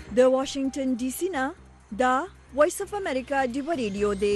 د واشنگټن ډي سي نه دا وایس اف امریکا دی ریډیو دی.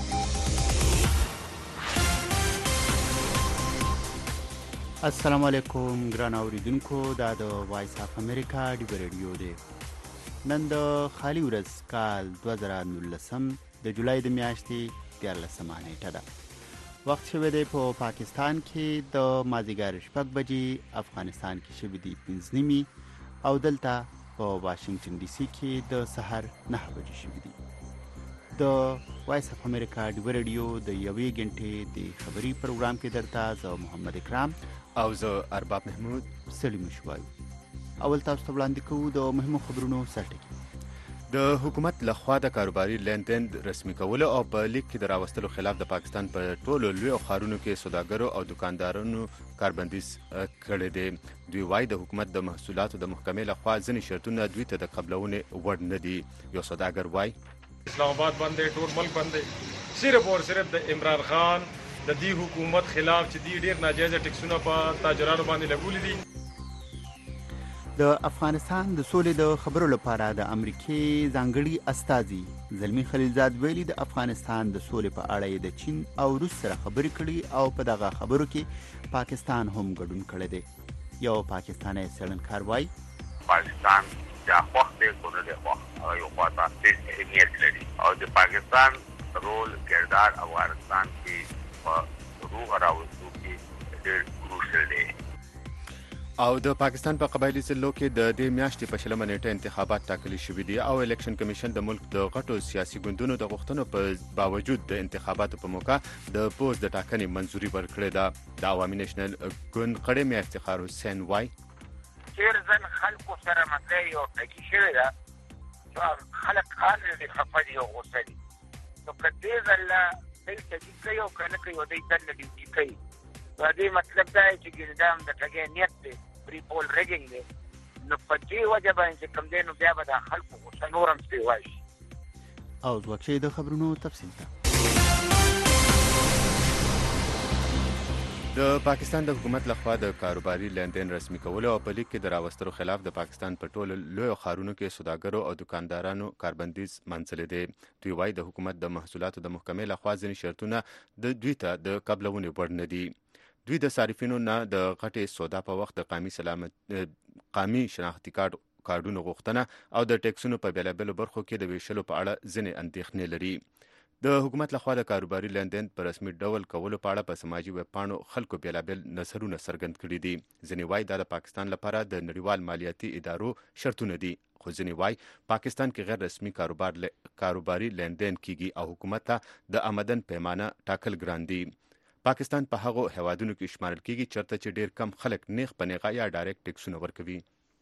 السلام علیکم ګران اوریدونکو، دا د وایس اف امریکا دی ریډیو دی. نن د خالی ورځ کال 2019 د جولای د میاشتې 13 نیټه ده. وخت شوی دی په پاکستان کې د مازدیګر 6 بجې، افغانستان کې شوی دی 5 نیمې او دلته په واشنگټن ډي سي کې د سحر 9 بجې شوی دی. د وایس اف امریکا دی ریډیو د یوې غنټې د خبري پروګرام کې درته زه محمد اکرام او زه ارباب محمود سلیم شوایو. اول تاسو ته وړاندې کوو د مهمو خبرونو سرټکی. د حکومت لخوا د کاروباري لین رسمي کولو او په لیک کې د راوستلو خلاف د پاکستان په ټولو لوی ښارونو کې سوداګرو او دکاندارانو کاربندیز کړی دی. دوی وایي د حکومت د محصولاتو د محکمې لخوا ځینې شرطونه دوی ته د قبلونې وړ نه دي. یو سوداګر وایي اسلام آباد باندې ټول ملک باندې صرف او صرف د عمران خان د دې حکومت خلاف چې دی ډیر ناجایز ټیکسونه په تاجرانو باندې لګولي دي. د افغانستان د سولې د خبرو لپاره د امریکای ځانګړي استازي زلمی خلیلزاد ویلي د افغانستان د سولې په اړه د چین او روس سره خبرې کړي او په دغه خبرو کې پاکستان هم ګډون کړی دی. یو پاکستانی څېړنکار وایي پاکستان د خوښ دی ګونه دی خوښ او یو خواته اهمیت لري او د پاکستان رول کردار افغانستان کې په روغ راوستو کې ډېر کروشل دی. او د پاکستان په قبایلی ضلعو کې د دې میاشتې په 20 نیټه انتخابات ټاکلي شوي دي او الیکشن کمیشن د ملک د غټو سیاسي ګوندونو د غوښتنو په باوجود د انتخاباتو په موقع د پوز د ټاکنې منځوري ورکړې ده. د عوامي نېشنل ګوند غړی میا افتخار حسین وایي تیر ځل خلکو سره مسله یو ټکي شوې ده چې خلک خالي خفه دي او غوسه دي. نو که دې ځل دوی ټکي کوي او که نه کوي او دوی ځل ډیوټي کوي، نو دې مطلب دا چې ګردام د ټګۍ نیت دی پری پول ریګینګ دی. نو په دې وجه باندې چې کوم دی نو بیا به د خلکو غوسه نور هم سپې وایي. او ځوکشي د خبرونو تفصیل ته. د پاکستان د حکومت لخوا د کاروباري لین رسمي کولو او په لیک کې د راوستلو خلاف د پاکستان په ټولو لوی ښارونو کې سوداګرو او دکاندارانو کاربندیز منځلي دی. دوی وایي د حکومت د محصولاتو د محکمې لخوا ځینې شرطونه د دوی ته د قبلونې وړ نه دي. دوی د صارفینو نه د غټې سودا په وخت د قامي شناختي کارډونو غوښتنه او د ټیکسونو په بیلابیلو برخو کې د ویشلو په اړه ځینې اندېښنې لري. د حکومت لخوا د کاروباري لین په رسمي ډول کولو په اړه په سماجي ویبپاڼو خلکو بیلابیل نظرونه څرګند کړي دي. ځینې وایي دا د پاکستان لپاره د نړیوال مالیاتي ادارو شرطونه دي، خو ځینې وایي پاکستان کې غیر رسمي کاروباري لین کیږي او حکومت ته د آمدن پیمانه ټاکل ګران دي. پاکستان په هغو هیوادونو کې شمارل کیږي چېرته چې ډیر کم خلک نیغ په نیغه یا ډایرکټ ټیکسونه ورکوي.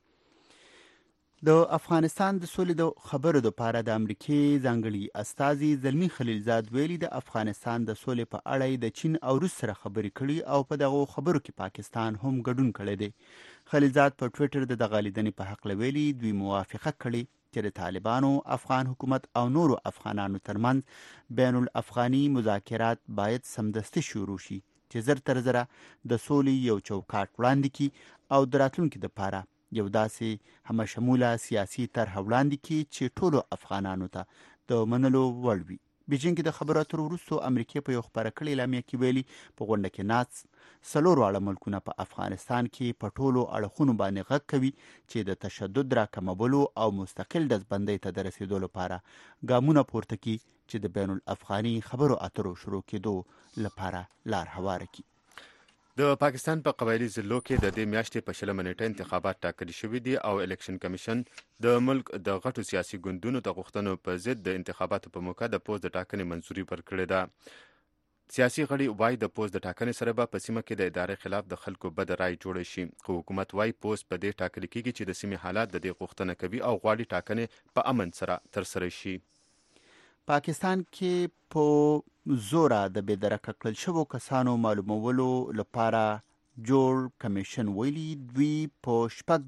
د افغانستان د سولې د خبرو لپاره د امریکای ځانګړي استازي زلمی خلیلزاد ویلي د افغانستان د سولې په اړه د چین او روس سره خبرې کړي او په دغه خبرو کې پاکستان هم ګډون کړی دی. خلیلزاد په ټویټر د دغه لیدنې په حق ویلي دوی موافقه کړې چې د طالبانو، افغان حکومت او نورو افغانانو ترمنځ بین الافغاني مذاکرات باید سمدستي شروع شي چې زر تر زره د سولې یو چوکاټ وړاندې کړي او د راتلونکي لپاره یو داسې همشموله سیاسي طرح وړاندې کړي چې ټولو افغانانو ته د منلو وړ وي. بیجینګ کې د خبرو اترو وروسته امریکا په یو خبره کړې اعلامیه کې ویلي په غونډه کې ناڅ 4 واړه ملکونه په افغانستان کې په ټولو اړخونو باندې غږ کوي چې د تشدد راکمولو او مستقل ډزبندۍ ته د رسیدو لپاره ګامونه پورته کړي چې د بین الافغاني خبرو اترو شروع کېدو لپاره لار هواره کړي. د پاکستان په قبایلی ضلعو کې د دې میاشتې په 20 نیټه انتخابات ټاکلي شوي دي او الیکشن کمیشن د ملک د غټو سیاسي ګوندونو د غوښتنو په ضد د انتخاباتو په موقع د پوز د ټاکنې منځوري ورکړې ده. سیاسي غړي وایي د پوز د ټاکنې سره به په سیمه کې د ادارې خلاف د خلکو بد رای جوړ شي، خو حکومت وایي پوز په دې ټاکل کېږي چې د سیمې حالات د دې غوښتنه کوي او غواړي ټاکنې په امن سره ترسره شي. پاکستان کې په زوره د بېدرکه کړل شوو کسانو معلومولو لپاره جوړ کمیشن ویلي دوی په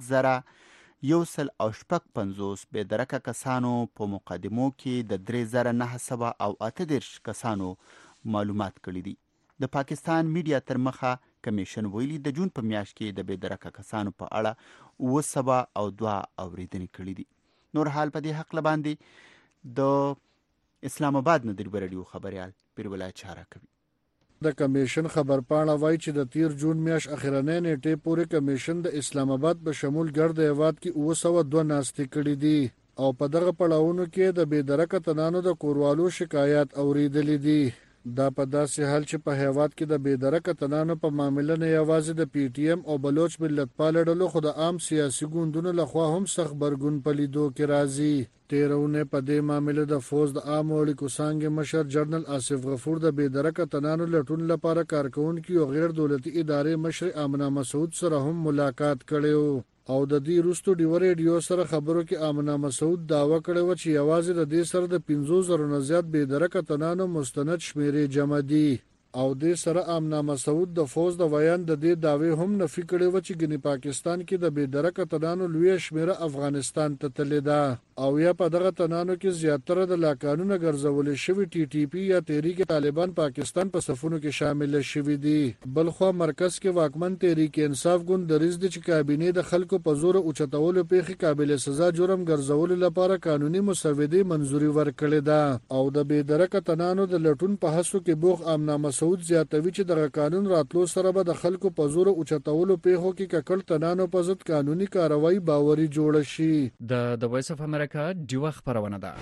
6,155 بېدرکه کسانو په مقدمو کې د 3,938 کسانو معلومات کړي دي. د پاکستان میډیا تر مخه کمیشن ویلي د جون په میاشت کې د بېدرکه کسانو په اړه 702 اوریدنې کړي دي. نور حال په دې حق باندې د اسلام آباد نه د رادیو خبريال پیرولای چاره کوي. د کمیشن خبرپاڼه وایي چې د 13 جون میاشت اخرنۍ نیټې پورې کمیشن د اسلام آباد په شمول ګرد هیواد کې 902 ناستې کړې دي او په دغه پړاوونو کې د بېدرکه تنانو د کوروالو شکایات اوریدلې دي. دا په داسې حال چې په هیواد کې د بېدرکه تنانو په معاملې نه یوازې د پی ټی ایم او بلوچ ملتپال ډلو خو د عام سیاسي ګوندونو لخوا هم سخت برګون په لیدو کې راځي. تیرونه په دې معاملې د فوز د عام اړیکو څانګې مشر جنرال آصف غفور د بېدرکه تنانو لټون لپاره کارکونکي او غیر دولتي ادارې مشر آمنه مسعود سره هم ملاقات کړی او د دې وروسته ډیو ریډیو سره خبرو کې آمنه مسعود داوا کړی و چې یوازې د دې سره د 500,000 نه زیات بېدرکه تنانو مستند شمیرې جمع دي او د سره آمنه مسعود د فوز د بیان د دې داوی هم نفي کړی و چې ګنې پاکستان کې د بېدرکه تنانو لوی شمیره افغانستان ته تللی ده او یا په دغه تنانو کې زیاتره د لاقانونه ګرځول شوی ټي ټي پی یا تحریک طالبان پاکستان په صفونو کې شامل شوی دي. بلخو مرکز کې واکمن تحریک انصاف ګوند د رئیس د کابینې د خلکو په زور اوچتولو پیخي قابل سزا جرم ګرځول لپاره قانوني مسودې منزوري ورکړې ده او د بېدرکه تنانو د لټون په هڅو کې بوخ آمنه مسعود زیاتوي چې دغه قانون راتلو سره به د خلکو په زور اوچتولو پیخو کې ککړ تنانو په ضد قانوني کاروایی باوري جوړ شي. د وایس اف امریکا ډیوه خبرونه ده.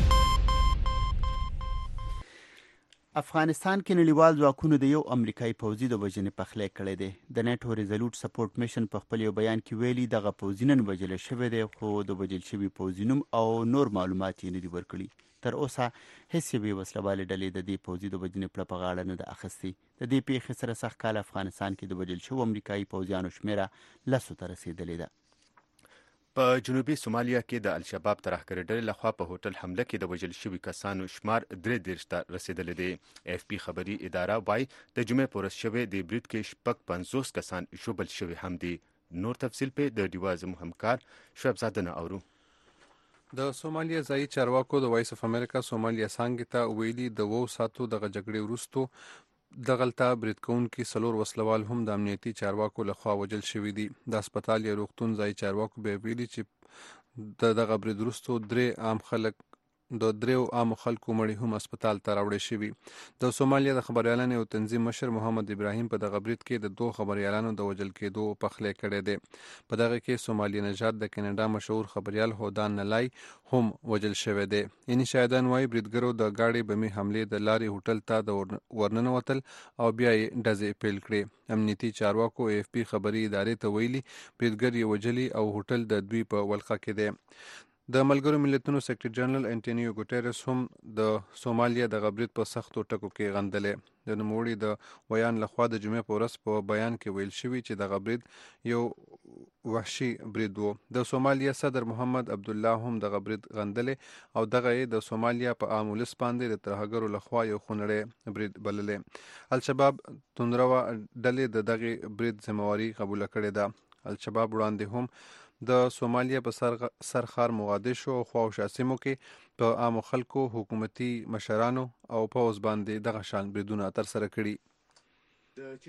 افغانستان کې نړیوال ځواکونو د یو امریکایي پوځي د وژنې پخلی کړی دی. د نیټو ریزولوټ سپورټ میشن په خپل یو بیان کې ویلي دغه پوځي نن وژل شوی دی خو د وژل شوي پوځي نوم او نور معلومات یې نه دي ورکړي. تر اوسه هیڅ یوې وسلوالې ډلې د دې پوځي د وژنې پړه په غاړه نه ده اخیستې. د دې پیښې سره سږ کال افغانستان کې د وژل شوو امریکایي پوځیانو شمېره 10 ته رسېدلې ده. په جنوبي سومالیا کې د الشباب ترهګرۍ ډلې لخوا په هوټل حمله کې د وژل شوي کسانو شمار 33 ته رسېدلی دی. اف پی خبري اداره وایي د جمعې په ورځ شوې د برید کې 50 کسان ژوبل شوي هم دي. نور تفصیل په د ډیوا زموږ همکار شعیب زاده نه اورو. د سومالیا ځایي چارواکو د وایس اف امریکا سومالیا څانګې ته ویلي د 2 ساعتو دغه جګړې وروسته دغلته برید کوونکي 4 وسلوال هم د امنیتي چارواکو لخوا وژل شوي دي. د هسپتال یا روغتون ځایي چارواکو به ویلي چې دغه برید وروسته 3 عامو خلکو مړي هم هسپتال ته راوړل شوي. د سومالیا د خبريالانو او تنظیم مشر محمد ابراهیم په دغه برید کې د 2 خبريالانو د وژل کېدو پخلی کړی دی. په دغه کې سومالیا نژاد د کینیډا مشهور خبريال هودان نلای هم وژل شوی دی. یعنی شاهدان وايي بریدګرو د گاډي بمي حمله د لارې هوټل ته د ورننوتل او بیا یې ډزې پیل کړې. امنیتي چارواکو اف پی خبري ادارې ته ویلي بریدګر یې وژلي او هوټل د دوی په ولقه کې دی. د ملګرو ملتونو سیکرټری جنرال انټونیو ګوټيرس هم د سومالیا د برید په سختو ټکو کې غندلې. د نوموړي د ویان لخوا د جمعې په ورځ په بیان کې ویل شوی چې دغه برید یو وحشي برید و. د سومالیا صدر محمد عبد الله هم دغه برید غندلې او دغه د سومالیا په عام ولس باندې د ترهګرو لخوا یو خونړی برید بللې. الشباب توندروا ډلې د دغه برید ذمہواری قبول کړې ده. الشباب وړاندې هم د سومالیا په سرخار موغادیشو او خواوشا سیمو کې په عامو خلکو حکومتي مشرانو او پوځ باندې دغه شان بریدونه ترسره کړي.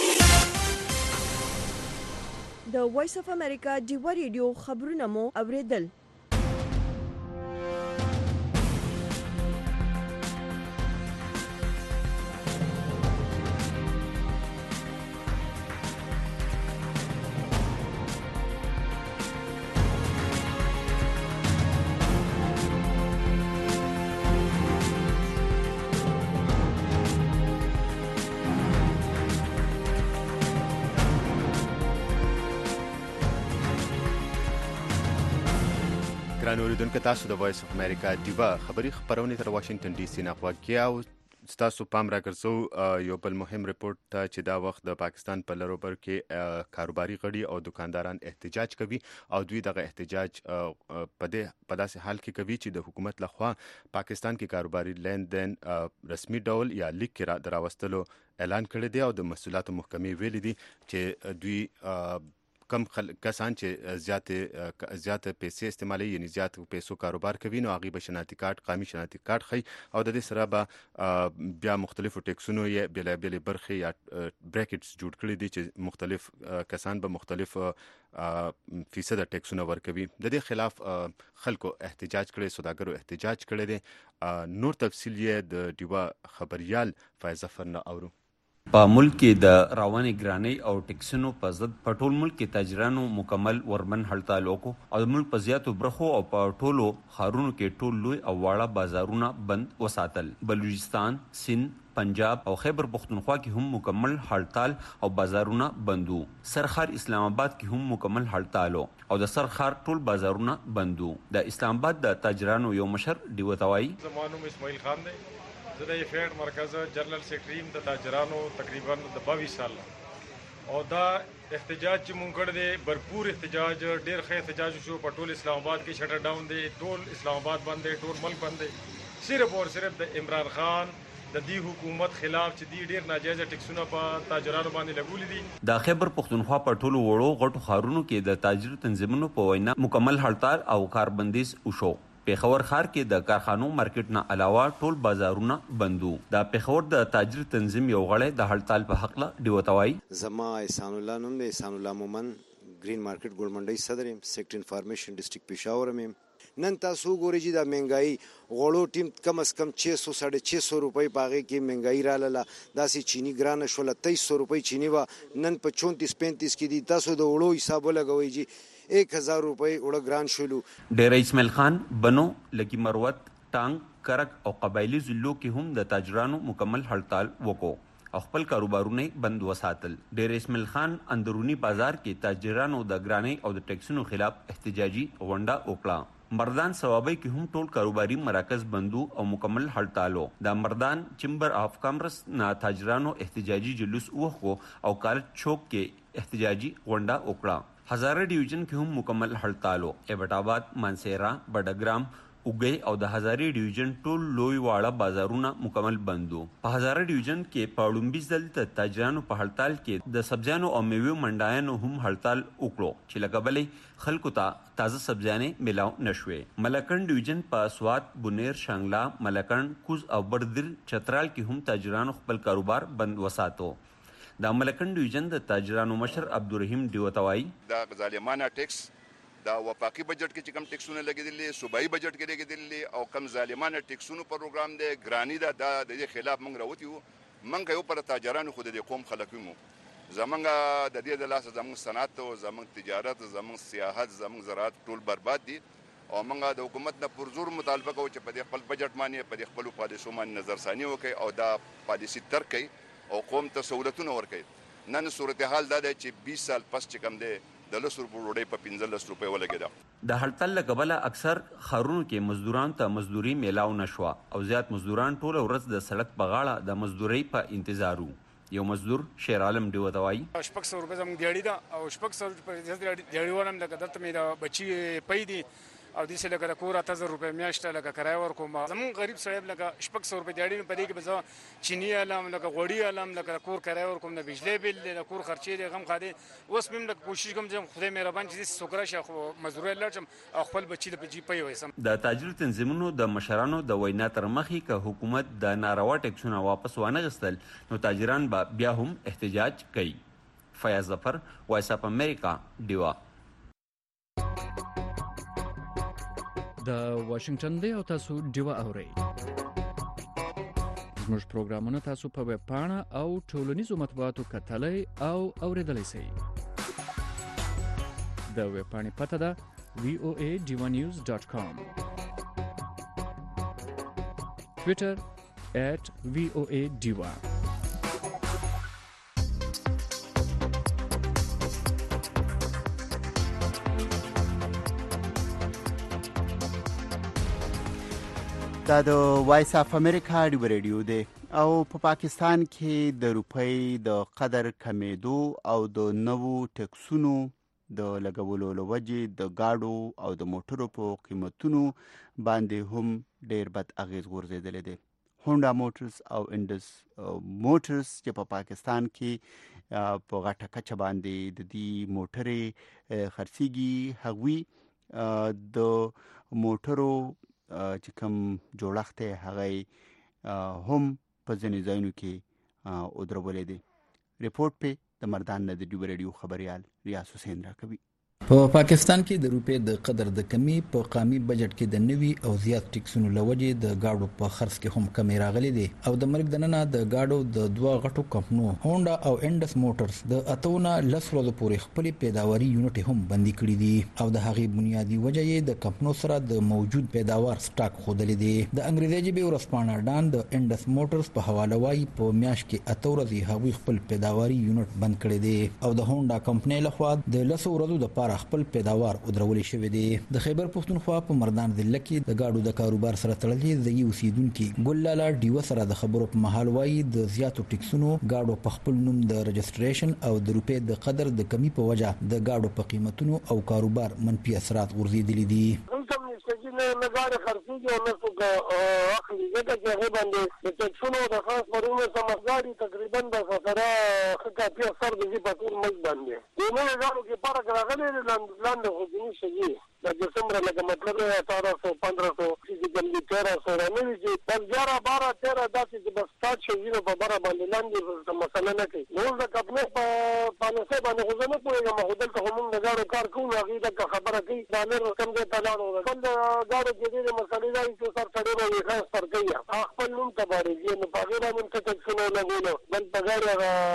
د وایس اف امریکا ډیوا ریډیو خبرونه مو اوریدل. ګران اوریدونکو تاسو د وایس اف امریکا ډیوا خبری خبرونه تر واشنگټن ډي سي نه غواړئ او تاسو پام راګرځو یو بل مهم ریپورت ته چې دا وخت د پاکستان په لروبر کې کاروباري غړي او دکانداران احتجاج کوي او دوی دغه احتجاج په داسې حال کې کوي چې د حکومت لخوا پاکستان کې کاروباري لین دین رسمي ډول یا لیک کې دراوستلو اعلان کړی دی او د مسؤلیت محکمې ویلي دي چې دوی کم کسان چې زیات پیسې استعمالوي یعنی زیات پیسو کاروبار کوي نو هغوی به شناختی کارت قومي شناختی کارت ښیي او د دې سره به بیا مختلفو ټیکسونو یې بېلابېلې برخې یا بریکټس جوړ کړي دي چې مختلف کسان به مختلف فیصده ټیکسونه ورکوي. د دې خلاف خلکو احتجاج کړی، سوداګرو احتجاج کړی دی. نور تفصیل یې د ډیوا خبریال فایز ظفر نه اورو. په ملک کې د روانې ګرانۍ او ټیکسونو په ضد په ټول ملک کې تاجرانو مکمل ورمن هړتال وکړو او د ملک په زیاتو برخو او په ټولو ښارونو کې ټول لوی او واړه بازارونه بند وساتل. بلوچستان، سند، پنجاب او خیبر پختونخوا کې هم مکمل هړتال او بازارونه بندو. سرخار اسلام آباد کې هم مکمل هړتال او د سرخار ټول بازارونه بندو. د اسلام آباد د تاجرانو یو مشر دیوتوای زمانو اسماعیل خان دی، زه د فیډ مرکز جنرال سیکرټری د تاجرانو تقریبا د 22 سال او دا احتجاج چې مونږ کړی دی بھرپور احتجاج، ډېر ښه احتجاج شو. په ټول اسلام آباد کې شټر ډاون دی، ټول اسلام آباد بند دی، ټول ملک بند دی. صرف اور صرف د عمران خان د دې حکومت خلاف چې دی ډېر ناجایزه ټیکسونه په تاجرانو باندې لګولي دي. د خیبر پختونخوا په ټولو وړو غټو ښارونو کې د تاجر تنظیمونو په وینا مکمل هړتال او کاربندیز وشو. پیښور ښار کې د کارخانو مارکیټ نه علاوه ټول بازارونه بندو. د پیښور د تاجر تنظیم یو غړی د هړتال په حق له دیوتوای زما احسان الله نوم دی، احسان الله مومن، گرین مارکیټ ګول منډي صدر یم، سیکټر انفارمیشن ډسټریکټ پېښور یم. نن تاسو ګورئ چې د مهنګایي غوړو ټیم کم از کم 600-650 روپۍ په هغې کې مهنګایي راغله. داسې چینی ګرانه شوله، 2300 روپۍ چینی وه، نن په 34-35 کې دي. تاسو د وړو حساب ولګوئ چې 1000 روپۍ وړه ګران شولو. ډېر اسماعیل خان، بنو، لکی مروت، ټانګ، کرک او قبایلی ضلعو کې هم د تاجرانو مکمل هړتال وکړو او خپل کاروبارونه بند وساتل. ډېر اسماعیل خان اندرونی بازار کې تاجرانو د ګرانۍ او د ټیکسونو خلاف احتجاجي غونډه وکړه. مردان ثوابۍ کې هم ټول کاروباري مراکز بندو او مکمل هړتالو. د مردان چمبر آف کامرس نه تاجرانو احتجاجي جلوس وکړو او کالج چوک کې احتجاجي غونډه وکړه. هزاره ډیویژن کې هم مکمل هړتالو. ایبټ آباد، مانسیرا، بډګرام، اوګي او د هزاره ډیویژن ټول لوی واړه بازارونه مکمل بندو. په هزاره ډیویژن کې په لومړي ځل د تاجرانو په هړتال کې د سبزیانو او میوې منډایانو هم هړتال وکړو چې له کبله خلکو ته تازه سبزیانې ملاو نشوې. ملکن ډیویژن په سوات، بونیر، شانګلا، ملکن، کوز او بردر چترال کې هم تاجرانو خپل کاروبار بند وساتو. د ملکن ډیویژن د تاجرانو مشر عبدالرحیم دیوتوای دا ظالمانه ټیکس دا وفاقي بجټ کې چې کم ټیکسونه لګیدلي، صوبایي بجټ کې لګیدلي او کم ظالمانه ټیکسونو پروګرام دی ګرانی دا د دې خلاف موږ راوتی وو. موږ یو پر تاجرانو خو د قوم خلک یو زمونږ د دې د لاسه زمونږ صنعت او زمونږ تجارت، زمونږ سیاحت، زمونږ زراعت ټول برباد دي او موږ د حکومت نه پرزور مطالبه کوو چې په دې خپل بجټ باندې په دې خپل پالیسو باندې نظرثاني وکړي او دا پالیسي تر کوي او قوم ته سہولتونه ورکړي. نن صورتحال دا دی چې 20 سال پس چې کم دی د 10 روپو ډوډۍ په 15 روپۍ ولګېده. د هړتال له کبله اکثر ښارونو کې مزدوران ته مزدوري میلاو نشوه او زیات مزدوران ټوله ورځ د سړک په غاړه د مزدورۍ په انتظار وو. یو مزدور شیر عالم دیوتوای 600 روپۍ زموږ دیاړي ده او 600 روپۍ دیاړي ورم لکه دلته مې د بچي پی دي او دې لکه د کور 8000 روپۍ میاشته لکه کرایه ورکوم. زموږ غریب سړی لکه 600 روپۍ دیاړي په دې کې به زه چینی علم لکه غوړي علم لکه کور کرایه ورکوم، د بجلی بل د کور خرچې د غم خاده. اوس مې لکه کوشش کوم چې خدای مهربان چې سوکرا شي خو مزدوري لرم او خپل بچي د بجې پي وسم. د تاجر تنظیمونو د مشرانو د وینا تر مخې که حکومت د ناروا ټیکسونه واپس وانه غستل نو تاجران به بیا هم احتجاج کوي. فیاض ظفر، وایس اف امریکا، ډیوا. د واشنگټن دی او تاسو ډیوا اورئ. زموږ پروګرامونه تاسو په ویب پاڼه او ټولنیزو مطبوعاتو کتلای او اوریدلای شئ. د ویب پاڼې پته ده voadivanews.com. ټویټر @voadiva. دا د وایس اف امریکا ډیو ریډیو دی او په پاکستان کې د روپۍ د قدر کمیدو او د نوو ټیکسونو د لګولو له وجې د گاډو او د موټرو په قیمتونو باندې هم ډیر بد اغیز غورځېدلی دی. هونډا موټرز او انډس موټرز چې په پاکستان کې په غټه کچه باندې د دې موټرې خرڅيږي هغوی د موټرو چې کوم جوړښت هغه هم په ځینې ځایونو کې ودرولې دي. ریپورت په د مردان نه د ډیو ریډیو خبريال ریاض حسین راکوي. په پاکستان کې د روپې د قدر د کمی په قامي بجټ کې د نوي او زیات ټیکسونو لوجې د گاډو په خرڅ کې هم کمی راغلي دي او د مرګ دننه د گاډو د دوه غټو کمپنو هونډا او انډس موټرز د اتونه لسرو د پورې خپل پیداواري یونټ هم بندي کړی دي او د هغې بنیادی وجه یې د کمپنو سره د موجود پیداوار سټاک خودلې دي. د انګریزي ژبې ورسپانه ډان د انډس موټرز په حواله وايي په میاشت کې اته ورځې هغوی خپل پیداواري یونټ بند کړی دي او د هونډا کمپنۍ لخوا د لسو ورځو د پاره خپل پیداوار ودرولې شوې دي. د خیبر پښتونخوا په مردان ضلع کې د گاډو د کاروبار سره تړلې د یو اوسیدونکو ګل لالا ډیو سره د خبرو په محل وایي د زیاتو ټیکسونو گاډو په خپل نوم د رجستریشن او د روپې د قدر د کمی په وجه د گاډو په قیمتونو او کاروبار منفي اثرات غورځېدلي دي. نه گاډي خرڅېږي او نه څوک اخلي ځکه چې هغې باندې د ټیکسونو د خاص پرونه سمه ګاډي تقریبا د سره ښه کافي اثر د دې په ټول ملک باندې د نویو ګاډو کې فرق راغلی دی لاندې خو ځینې شي د څومره لکه مطلب 1800 1500 چې کوم دي 1300 رانوي چې بس 11 12 13 داسې چې بس سټارټ شي په بره باندې لاندې مسله نه کوي. نو د کمپنۍ په پالیسۍ باندې خو زه نه پوهېږم خو دلته خو موږ د ګاډو کار کوو هغوی دلته خبره کوي ډالر کم ځای ته لاړو بل گاڑو کې دې مسلې دا چې سر سره به خاص پر کوي خپل نوم تبارې نو په غیر من ته څنګه نه غوړو بل په غیر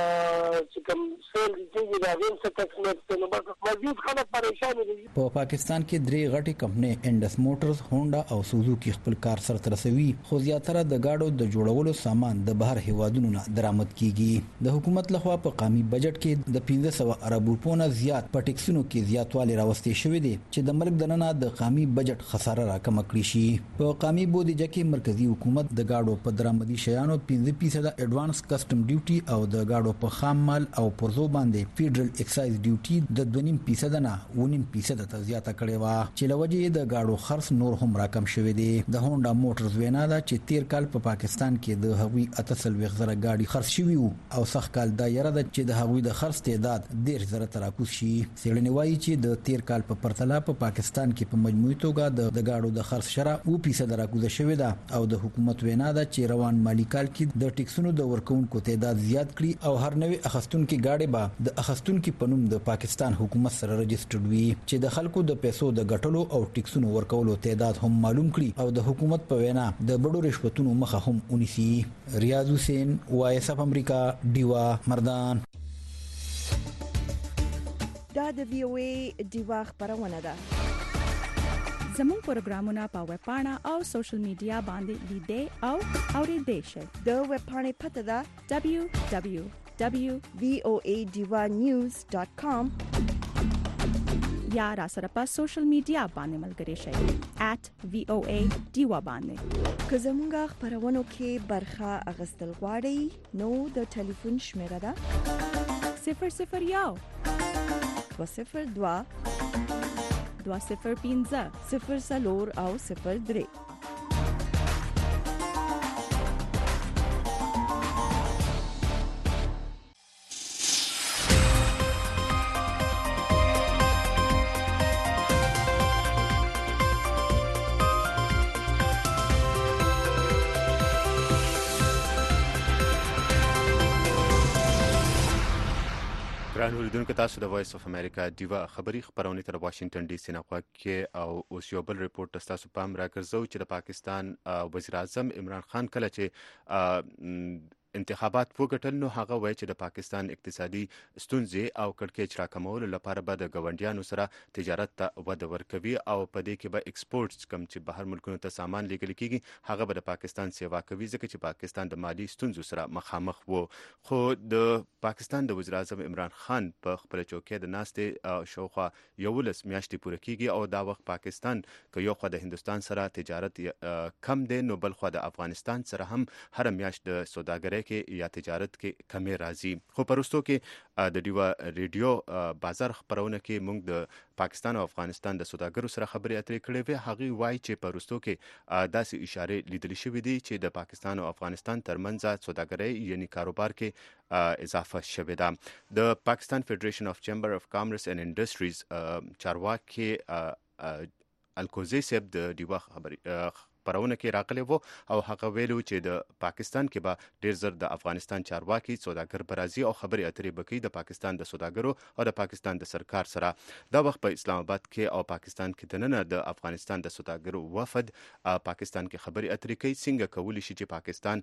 چې کوم سیل چې دا وین څه څه نو مزید خلک پریشان دي. په پاکستان کې درې غټي کمپنۍ انډس موټرز هونډا او سوزوکی خپل کار سره ترسوي خو زیاتره د گاډو د جوړولو سامان د بهر هیوادونو نه درآمد کیږي. د حکومت لخوا په قومي بجټ کې د 1500 ارب روپونو زیات په ټیکسونو کې زیاتوالی راوستي شوې دي چې د مرګ دننه د قومي بجټ خساره راکم کړی شي. په قومي بودیجه کې مرکزی حکومت د گاډو په درآمدي شیانو 15% اډوانس کسٹم ډیوټي او د گاډو په خام مال او پرزو باندې فیډرل ایکسایز ډیوټي د 2.5% نه 1.5% ته زیاته کړې و چې لوجه د گاډو خرڅ نور هم راکم شوې دي. د هونډا موټرز وینا ده چې 13 کال په پاکستان کې د هغوی 800 گاډي خرڅ شوي او سخت کال دا یره ده چې د هغوی د خرڅ تعداد 10,000 ته راکوز شي. څېړنې وایي چې د 13 کال په پرتله په پاکستان کې په مجموعي توګه د گاډو د خرڅ شرح 2% راکوزه شوې ده او د حکومت وینا ده چې روان مالی کال کې د ټیکسونو د ورکونکو تعداد زیات کړي او هر نوې اخستونکو گاډي به د اخستونکو په نوم د پاکستان حکومت سره رجسټرډ وي چې د خلکو د پیسو د ګټلو او ټیکسونو ورکولو تعداد هم معلوم کړي او د حکومت په وینا د بډو رشوتونو مخه هم ونیسي. ریاض حسین وایس اف امریکا ډیوا مردان. دا د وی او ای ډیوا خبرونه ده. زموږ پروګرامونه په ویب پاڼه او سوشل میډیا باندې لیدئ او اوریدئ شئ. د ویب پاڼې پته ده www.voadivanews.com یا را سره په سوشل میډیا باندې ملګري شئ @voadiva باندې. که زموږ خبرونو کې برخه اغستل غواړئ نو د ټلیفون شمیره ده 001 202 205 04 او 03. ګران اوریدونکو تاسو د وایس اف امریکا ډیوا خبری خبرونه تر واشنگټن ډي سي نه خوا کې او اوس یو بل ریپورت تاسو پام راکړځو چې د پاکستان وزیر اعظم عمران خان کله چې انتخابات وګټل نو هغه وایي چې د پاکستان اقتصادي ستونزې او کړکېچ راکمولو لپاره به د ګاونډیانو سره تجارت ته وده ورکوي او په دې کې به ایکسپورټس کم چې بهر ملکونو ته سامان لیږل کیږي هغه به د پاکستان سیوا کوي ځکه چې پاکستان د مالی ستونزو سره مخامخ وو. خو د پاکستان د وزیر اعظم عمران خان په خپل چوکۍ د ناستې شاوخوا 11 میاشتې پوره کیږي او دا وخت پاکستان که یو خو د هندستان سره تجارت کم دی نو بل خو د افغانستان سره هم هر میاشت د سوداګرۍ کې یا تجارت کې کمی راځي. خو پرستو کې د ډیوا ریډیو بازار خبرونه کې موږ د پاکستان او افغانستان د سوداګرو سره خبرې اترې کړې وې. هغه وایي چې پرستو کې داسې اشاره لیدل شوې دي چې د پاکستان او افغانستان ترمنځ سوداګرۍ یعنی کاروبار کې اضافه شوې ده. د پاکستان فدریشن اف چیمبر اف کامرس اینڈ انډسټریز چارواکي الکوزی صاحب د ډیوا خبرونه کې راغلی وو او هغه ویلو چې د پاکستان کې به ډیر زر د افغانستان چارواکي سوداګر برازي او خبرې اترې بکې د پاکستان د سوداګرو او د پاکستان د سرکار سره. دا وخت په اسلام آباد کې او پاکستان کې دننه د افغانستان د سوداګرو وفد پاکستان کې خبرې اترې کوي څنګه کولی شي چې پاکستان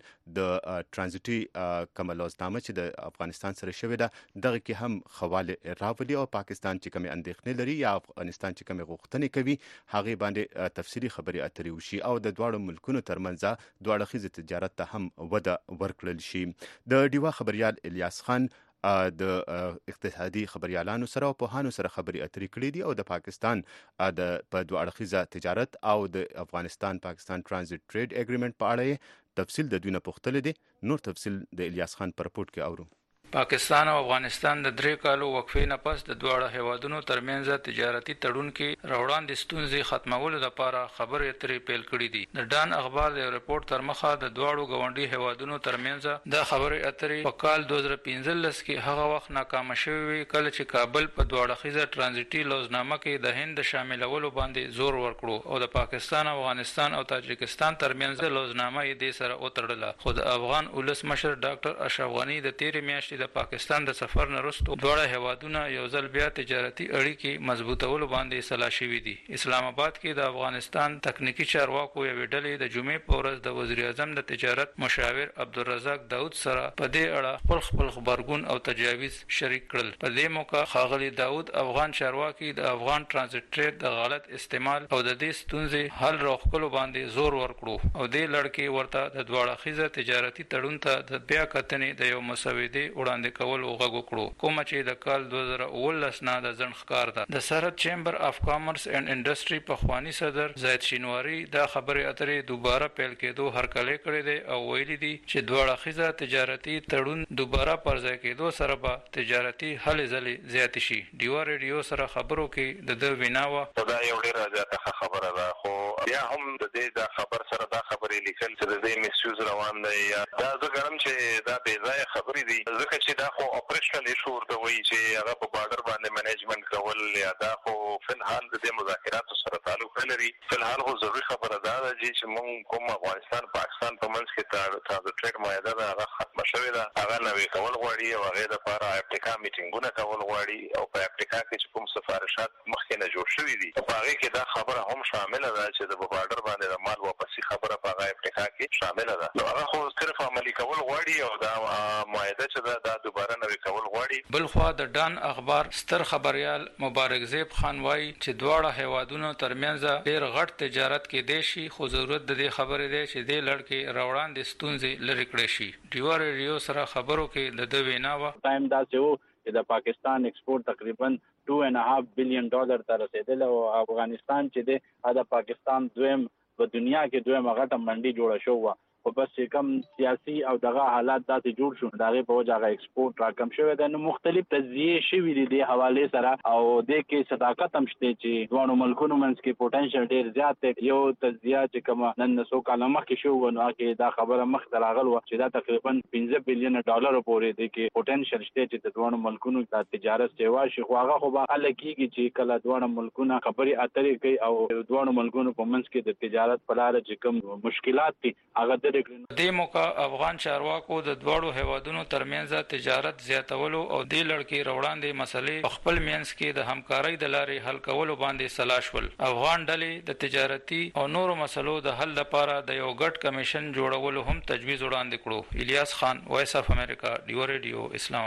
د ترانزیټي کملوزنامه چې د افغانستان سره شوې ده دغه کې هم خواله راولي او پاکستان چې کوم اندېښنې لري یا افغانستان چې کوم غوښتنې کوي هغه باندې تفصیلی خبرې اترې وشي او د دواړو ملکونو ترمنځ دواړه خیز تجارت ته هم وده ورکړل شي. د ډیوا خبريال الیاس خان د اقتصادي خبريالانو سره او په هانو سره خبرې اترې کړې دي او د پاکستان د په دواړه خیز تجارت او د افغانستان پاکستان ترانزیت ټریډ اګریمنت په اړه تفصیل د دوی نه پوښتل دي. نور تفصیل د الیاس خان پر رپورت کې اورو. پاکستان او افغانستان د 3 کالو وقفې نه پس د دواړو هیوادونو ترمنځ تجارتي تړون کې روړاندې ستونزې ختمولو لپاره خبرې اترې پیل کړې دي. د ډان اخبار د ریپورت تر مخه د دواړو ګاونډي هیوادونو ترمنځ د خبرې اترې په کال 2015 کې هغه وخت ناکام شوې کله چې کابل په دواړه خیزه ترانزیټي لوزنامه کې د هند شاملولو باندې زور ورکړو او د پاکستان افغانستان او تاجکستان ترمنځ لوزنامه یې د سره وتړله. خو د افغان ولس مشر ډاکټر اشرف غنی د 13 میاشتې د پاکستان د سفر نه وروسته دواړه هیوادونه یو ځل بیا تجارتي اړیکې مضبوطولو باندې سلا شوي دي. اسلام آباد کې د افغانستان تکنیکی چارواکو یوې ډلې د جمعې په ورځ د وزیر اعظم د تجارت مشاور عبدالرزاق داود سره په دې اړه خپل خبرګون او تجاویز شریک کړل. په دې موقع ښاغلي داود افغان چارواکي د افغان ترانزیت ټریډ د غلط استعمال او د دې ستونزې حل راوړلو باندې زور ورکړو او دې لړ ورته د دواړه خیزه تجارتي تړون ته د بیا کتنې د یو مسودې وړاندې کول وغږ وکړو کوم چې د کال 2019 نه د ځنډ ده. د سرحد چیمبر اف کامرس اینڈ انډسټری په خوانی صدر زید شینواری دا خبرې اترې دوباره پیل کېدو هرکلی کړی دی او ویلي دي چې دواړه خیزه تجارتي تړون دوباره پر ځای کېدو سره به تجارتي هلې ځلې زیاتې شي. ډیوا ریډیو سره خبرو کې د وینا وه دا یو ډېره زیاته خبره ده خو بیا هم د دې د خبر سره دا خبرې لیکل چې د دې میسیوز روان دی دا زه ګرم چې دا بې ځایه خبرې دي ځکه چې دا خو اپریشنل ایشو ورته وایي چې هغه په بارډر باندې منیجمنت کول یا دا خو فلحال د دې مذاکراتو سره تعلق نه لري. فلحال خو ضروري خبره دا ده چې موږ کوم افغانستان پاکستان په منځ کې ترانزیت ټریډ معاهده ده هغه ختمه شوې ده هغه نوې کول غواړي او هغې دپاره افریقا میټینګونه کول غواړي او په افریقا کې چې کوم سفارشات مخکې نه جوړ شوي دي په هغې کې دا خبره هم شامله ده چې د بارډر باندې د مال واپسي خبره په هغه افریقا کې شامله ده. نو هغه خو صرف عملي کول غواړي او دا معاهده چې ده دا دوباره نوې کول غواړي. بلخوا د ډان اخبار ستر خبريال مبارک زیب خان وایي چې دواړه هیوادونو ترمنځ ډېر غټ تجارت کې دی شي خو ضرورت د دې خبرې دی چې دې لړ کې راوړاندې ستونزې لرې کړې شي. ډیوا ریډیو سره خبرو کې د ده وینا وه ټایم داسې و چې د پاکستان ایکسپورټ تقریبا $2.5 بلین ته رسیدل او افغانستان چې دی د پاکستان دویم په دنیا کې دویمه غټه منډي جوړه شو و خو بس چې کم سیاسي او دغه حالات داسې جوړ شو د هغې په وجه هغه ایکسپورټ راکم شوی دی. نو مختلف تجزیې شوي دي دې حوالې سره او دې کې صداقت هم شته چې دواړو ملکونو منځ کې پوټنشل ډېر زیات دی. یو تجزیه چې کومه نن 100 کاله مخکې شوې وه نو هغې دا خبره مخته راغل وه چې دا تقریبا $15 بلین پورې دی کې پوټنشل شته چې د دواړو ملکونو د تجارت سیوا شي خو هغه خو به حل کېږي چې کله دواړه ملکونه خبرې اترې کوي او دواړو ملکونو په منځ کې د تجارت په لاره چې کوم مشکلات دي هغه دې موقع افغان چارواکو د دواړو هیوادونو ترمنځ تجارت زیاتولو او دې لړ کې راوړاندې مسلې په خپل منځ کې د همکارۍ د لارې حل کولو باندې سلا شول. افغان ډلې د تجارتي او نورو مسلو د حل لپاره د یو ګډ کمیشن جوړولو هم تجویز وړاندې کړو. الیاس خان وایس اف امریکا ډیوا ریډیو اسلام.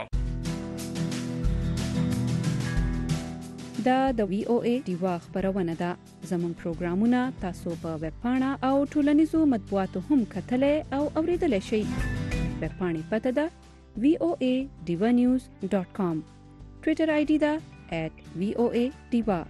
دا د وی او ای ډیوا خبرونه ده. زموږ پروګرامونه تاسو په ویب پاڼه او ټولنیزو مطبوعاتو هم کتلای او اوریدلای شئ. ویب پاڼې پته ده voanews.com. ټویټر آی ډي ده @voadiva.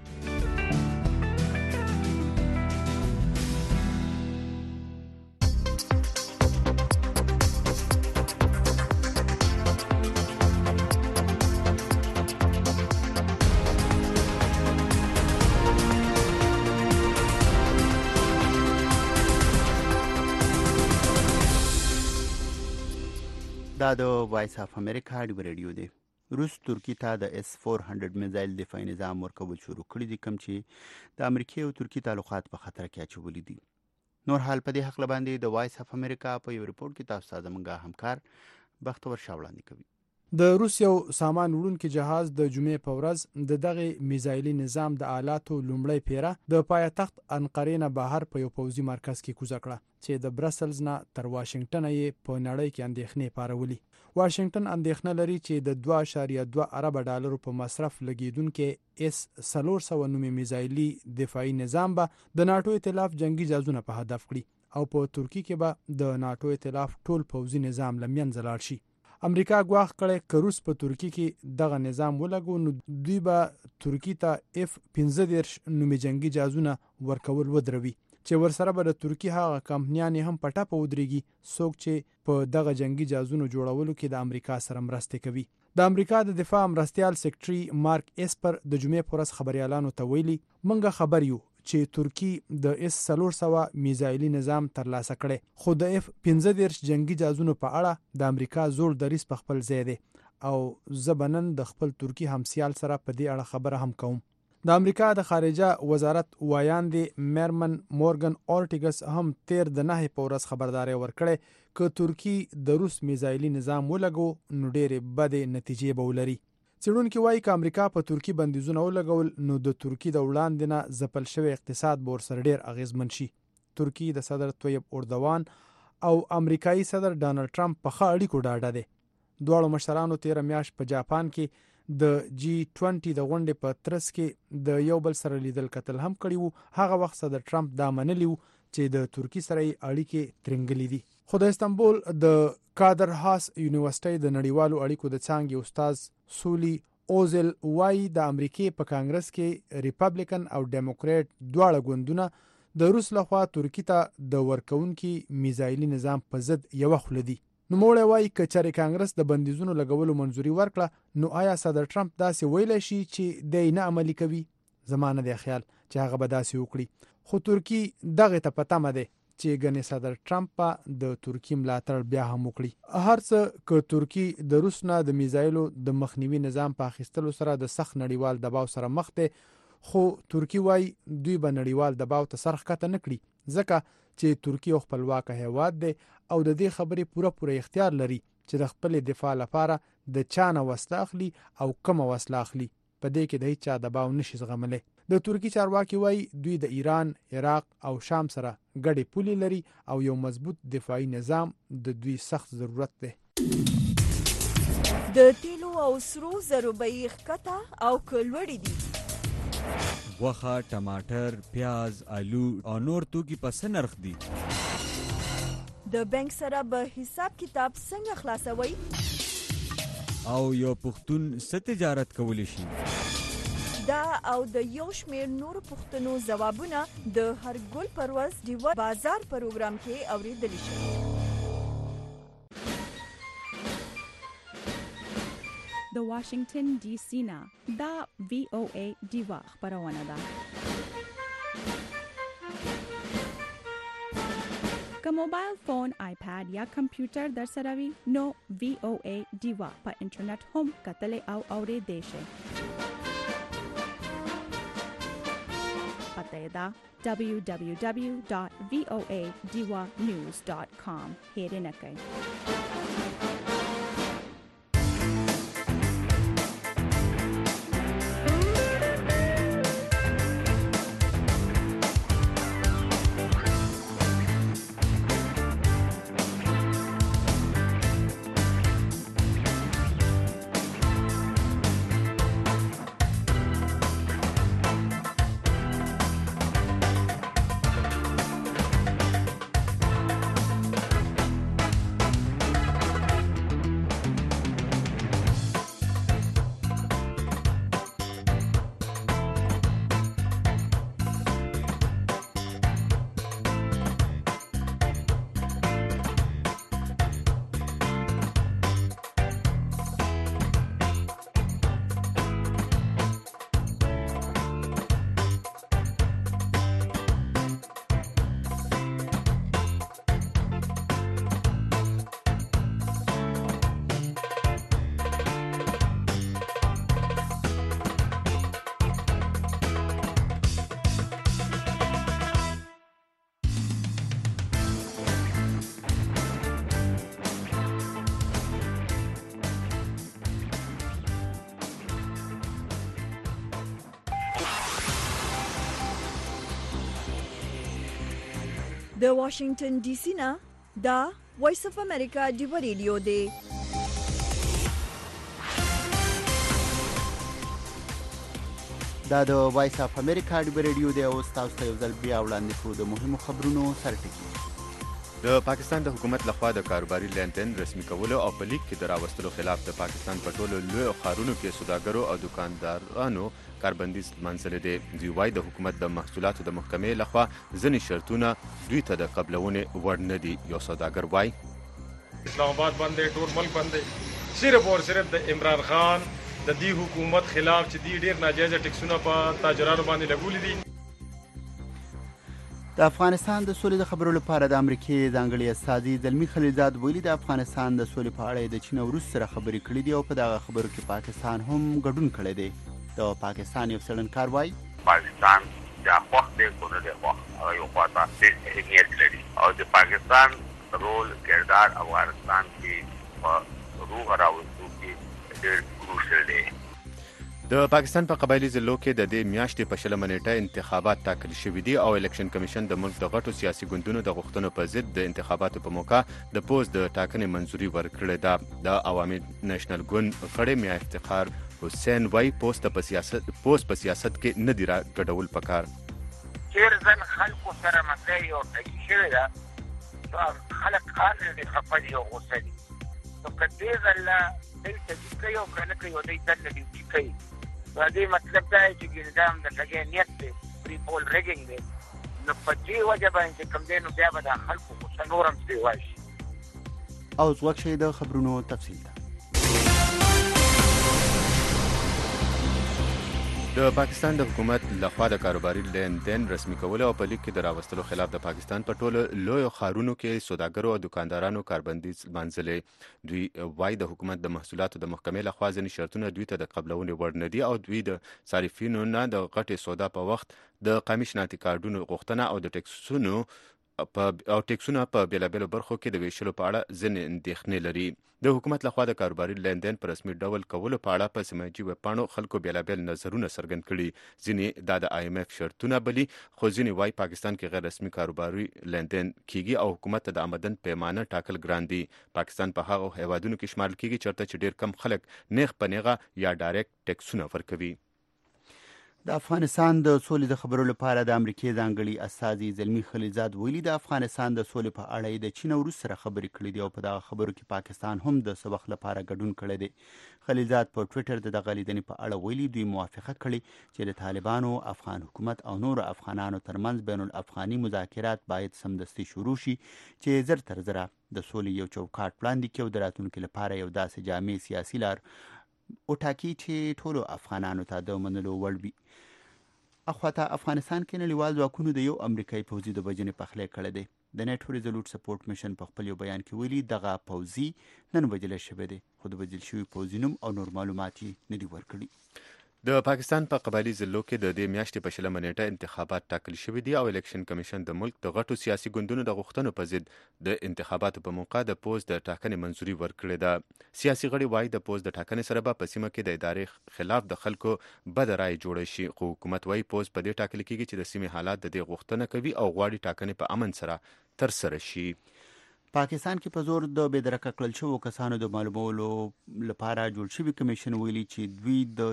دا د وایس اف امریکا ډیو ریډیو دی. روس ترکی ته د S-400 میزایل دفاعي نظام ورکول شروع کړی دي، کوم چې د امریکا او ترکی تعلقات په خطر کې اچولي دي. نور حال په دې حق باندې د وایس اف امریکا په یو ریپورت کې تاسو ته زموږ همکار بختور شاه وړاندې کوي. د روس یو سامان وړونکي جهاز د جمعې په ورځ د دغه میزایلي نظام د آلاتو لومړی پیره د پایتخت انقرې نه بهر په یو پوځي مرکز کې کوزه کړه چې د برسلز نه تر واشنگټن یې په نړۍ کې اندېښنې پارولي. واشنگټن اندېښنه لري چې د 2.2 ارب ډالرو په مصرف لګیدونکو S-400 نومي میزایلي دفاعي نظام به د ناتو ائتلاف جنگي جهازونه په هدف کړي او په ترکی کې به د ناتو ائتلاف ټول پوځي نظام لمنځه لاړ شي. امریکا ګواښ کړی که روس په ترکی کې دغه نظام ولګو نو دوی به ترکی ته F-15 نومي جنگي جهازونه ورکول ودروي چې ورسره به د ترکی هغه کمپنیانې هم پټه په ودرېږي څوک چې په دغه جنگي جهازونو جوړولو کې د امریکا سره مرستې کوي. د امریکا د دفاع مرستیال سیکرټري مارک اسپر د جمعې په ورځ خبريالانو ته ویلي موږ خبر یو چې ترکی د S-400 میزایلي نظام ترلاسه کړي خو د F-15 جنگي جهازونو په اړه د امریکا زور دریځ په خپل ځای دی او زبنن د خپل ترکی همسیال سره په دې اړه خبره هم کوم. د امریکا د خارجه وزارت وایاندې میرمن مورګن اورټیګس هم تیر د 9 په ورځ خبرداري ورکړي چې ترکی د روس میزایلي نظام ولګو نو ډېرې بدې نتیجې به ولري. څېړونکي وایي که امریکا په ترکی بندیزونه ولګول نو د ترکی د وړاندې نه ځپل شوی اقتصاد به ورسره ډېر اغیزمن شي. ترکی د صدر طیب اردوان او امریکایي صدر ډانلډ ټرمپ په ښه اړیکو ډاډه دی. دواړو مشرانو تېره میاشت په جاپان کې د G20 د غونډې په ترڅ کې د یو بل سره لیدل کتل هم کړي وو. هغه وخت صدر ټرمپ دا منلی وو چې د ترکی سره اړیکې ترنګلې دي. خو د استنبول د کادر هاس یونیورسيټي د نړیوالو اړیکو د څانګې استاد سولی اوزل وای د امریکای په کانګرس کې ریپبلیکن او ډیموکرات دواړه ګوندونه د روس لخوا ترکی ته د ورکوونکي میزایلي نظام په ضد یو خلدي. نو موړی وای چې چېرې کانګرس د بندیزونو لګولو منځوري ورکړه نو آیا صدر ټرمپ داسې ویلی شي چې دی نه عملي کوي؟ زمانه دی خیال چې هغه به داسې وکړي. خو ترکی دغه ته پته مده چې ګنې صدر ټرمپ د ترکی ملاتړ بیا هم وکړي. هر څه که ترکی د روس نه د میزایلو د مخنیوي نظام په اخیستلو سره د سخت نړیوال دباو سره مخ دی خو ترکی وای دوی به نړیوال دباو ته سر ښکته نه کړي ځکه چې ترکی یو خپلواک هیواد دی او د دې خبرې پوره اختیار لري چې د خپل دفاع لپاره د چا نه وسله اخلي او کومه وسله اخلي. په دې کې د هیڅ چا دباو نشي زغملی. د ترکی چارواکي وای دوی د ایران، عراق او شام سره ګډې پولې لري او یو مضبوط دفاعي نظام د دوی سخت ضرورت دی. د تیلو او سرو زرو بیې ښکته او کلوړې دي. غوښه، ټماټر، پیاز، آلو او نور توکي په څه نرخ دي؟ د بانک سره به حساب کتاب څنګه خلاصوي؟ او یو پښتون څه تجارت کولی شي؟ دا او د یو شمېر نور پوښتنو ځوابونه د هر ګل پر ورځ ډیوه بازار پروګرام کې اوریدلی شي. د واشنگټن ډي سي نه دا VOA ډیوه خبرونه ده. که موبایل فون، آیپاد یا کمپیوټر در سره وي نو VOA ډیوه په انټرنیټ هم کتلی او اوریدلی شئ. پته یې ده www.voadiwanews.com هېرې نه کړئ. د واشنگټن ډي سي نه دا وایس اف امریکا دی ریډیو دی. دا د وایس اف امریکا دی ریډیو دی او تاسو ته یو ځل بیا وړاندې کوو د مهمو خبرونو سرټکی. د پاکستان د حکومت لخوا د کاروباري لین رسمي کولو او په لیک کې د راوستلو خلاف د پاکستان په ټولو لویو ښارونو کې سوداګرو او دکاندارانو کاربندیز منځلې دی. دوی وایي د حکومت د محصولاتو د محکمې لخوا ځینې شرطونه دوی ته د قبلونې وړ نه دي. یو سوداګر وایي اسلام آباد بند دی، ټول ملک بند دی، صرف او صرف د عمران خان د دې حکومت خلاف چې دی ډېر ناجایزه ټیکسونه په تاجرانو باندې لګولي دي. د افغانستان د سولې د خبرو لپاره د امریکای ځانګړي استازي زلمی خلیلزاد ویلي د افغانستان د سولې په اړه د چین او روس سره خبرې کړې دي او په دغه خبرو کې پاکستان هم ګډون کړی دی. د پاکستان یو څېړنکار وایي پاکستان د وخت کو نه دی او یو خواته د اهمیت لري او د پاکستان رول کردار افغانستان کې په روغ راوستو کې ډېر کروشل دی. د پاکستان په قبایلی ضلعو کې د دې میاشتې په 20 نیټه انتخابات ټاکل شوي دي او الیکشن کمیشن د ملک د غټو سیاسي ګوندونو د غوښتنو په ضد د انتخاباتو په موقع د پوز د ټاکنې منځوري ورکړې ده. د عوامي نېشنل ګوند غړی میا افتخار حسین وایي پوز په سیاست کې نه دی را ګډول پکار. چیر ځن خلکو سره مسایل او ټکی شوی ده نو خلک کار دې خپه دي او غوسه دي. نو کدی ځله دلته چې کوي او کنه کوي او دې ځل دې کوي دې مطلب دا چې ګردام د لګې نیت دی پری پول ریګینګ دی نو په دې وجه باندې کوم دی نو بیا به د خلکو غوسه نورم سی واشي. او ځوک شي د خبرونو تفصیل ده. د پاکستان د حکومت لخوا د کاروباري لین دین رسمي کولو او په لیک کې د راوستلو خلاف د پاکستان په ټولو لویو ښارونو کې سوداګرو او دکاندارانو کاربندیز منځلې. دوی وایي د حکومت د محصولاتو د محکمې لخوا ځینې شرطونه دوی ته د قبلونې وړ نه دي او دوی د صارفینو نه د غټې سودا په وخت د قومي شناختی کارډونو غوښتنه او د ټیکسونو په بیلابیلو برخو کې د ویشلو په اړه ځینې اندېښنې لري. د حکومت لخوا د کاروباري لین دین په رسمي ډول کولو په اړه په سیمه ییزو ویبپاڼو خلکو بیلابیل نظرونه څرګند کړي. ځینې دا د IMF شرطونه بلي خو ځینې وایي پاکستان کې غیر رسمي کاروباري لین دین کیږي او حکومت ته د آمدن پیمانه ټاکل ګران دي. پاکستان په هغو هیوادونو کې شمارل کیږي چېرته چې ډېر کم خلک نیغ په نیغه یا ډایرکټ ټیکسونه ورکوي. د افغانستان د سولې د خبرو لپاره د امریکای ځانګړي استازي زلمی خلیلزاد ویلي د افغانستان د سولې په اړه د چین او روس سره خبرې کړې دي او په دغه خبرو کې پاکستان هم د څه وخت لپاره ګډون کړی دی. خلیلزاد په ټویټر د دغه لیدنې په اړه ویلي دوی موافقه کړې چې د طالبانو افغان حکومت او نورو افغانانو ترمنځ بین الافغاني مذاکرات باید سمدستي شروع شي چې زر تر زره د سولې یو چوکاټ وړاندې کړي او د راتلونکي لپاره یو داسې جامع سیاسي لار وټاکي چې ټولو افغانانو ته د منلو وړ وي. اخواته افغانستان کې نړیوال ځواکونو د یو امریکایي پوځي د وژنې پخلی کړی دی. د نیټو ریزولوټ سپورټ میشن په خپل یو بیان کې ویلي دغه پوځي نن وژل شوی دی خو د وژل شوي پوځي نوم او نور معلومات یې نه دي ورکړي. د پاکستان په قبایلی ضلعو کې د دې میاشتې په 20 نیټه انتخابات ټاکل شوي دي او الیکشن کمیشن د ملک د غټو سیاسي ګوندونو د غوښتنو په ضد د انتخاباتو په موقع د پوز د ټاکنې منځوري ورکړې ده. سیاسي غړي وایي د پوز د ټاکنې سره به په سیمه کې د ادارې خلاف د خلکو بد رای جوړ شي خو حکومت وایي پوز په دې ټاکل کېږي چې د سیمې حالات د دې غوښتنه کوي او غواړي ټاکنې په امن سره ترسره شي. پاکستان کې په زور د بېدرکه کړل شوو کسانو د معلومولو لپاره جوړ شوي کمیشن ویلي چې دوی د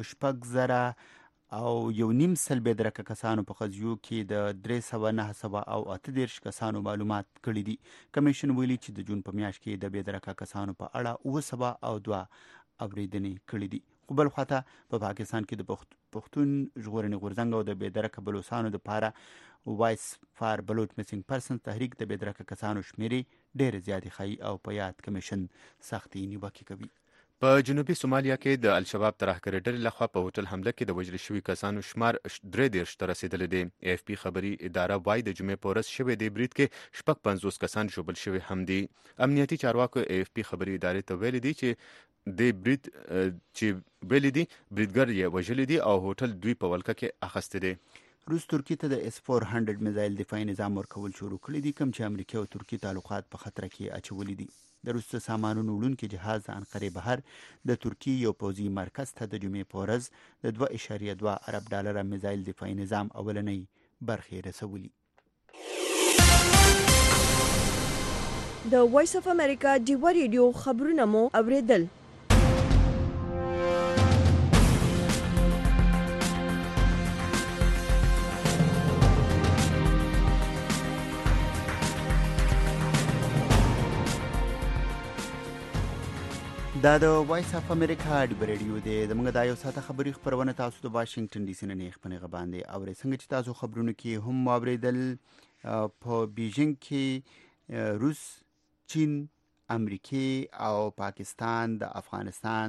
6,000 او 1.5 بېدرکه کسانو په قضیو کې د 300 او 38 کسانو معلومات کړي دي. کمیشن ویلي چې د جون په میاشت کې د بېدرکه کسانو په اړه 902 اورېدنې کړي دي. خو بل خواته په پاکستان کې د پښتون ژغورنې غورځنګ او د بېدرکه بلوچستانو لپاره وایس فار بلوچ میسنګ پرسنز تحریک د بېدرکه کسانو شمیرې ډېرې زیاتې ښیي او په یاد کمیشن سختې نیوکې کوي. په جنوبي سومالیا کې د الشباب ترهګرۍ ډلې لخوا په هوټل حمله کې د وژل شوي کسانو شمار 33 ته رسیدلی دی. AFP خبري اداره وایي د جمعې په ورځ شوی دی برید کې 50 کسان ژوبل شوي هم دي. امنیتي چارواکو AFP خبري ادارې ته ویلي دي چې د برید چې ویلي دي بریدګر یې وژلی دی او هوټل دوی په ولکه کې اخیستی دی. روس ترکیې ته د S-400 میزایل دفاعي نظام ورکول شروع کړي دي کوم چې امریکا او ترکیې تعلقات په خطر کې اچولي دي. د روس سامانونو وړونکي جهاز د انقرې بهر د ترکیې یو پوځي مرکز ته د جمعې په ورځ د 2.2 ارب ډالره میزایل دفاعي نظام اولنۍ برخې رسولي. د وایس اف امریکا ډیوا ریډیو خبرونه مو اوریدل. دا د وایس اف امریکا ډیوا ریډیو دی. زموږ دا یو ساعته خبري خبرونه تاسو د واشنگټن ډي سي نه خپنه باندې اورئ. څنګه چې تاسو خبرونه کې هم اوریدل، په بیجینګ کې روس، چین، امریکا او پاکستان د افغانستان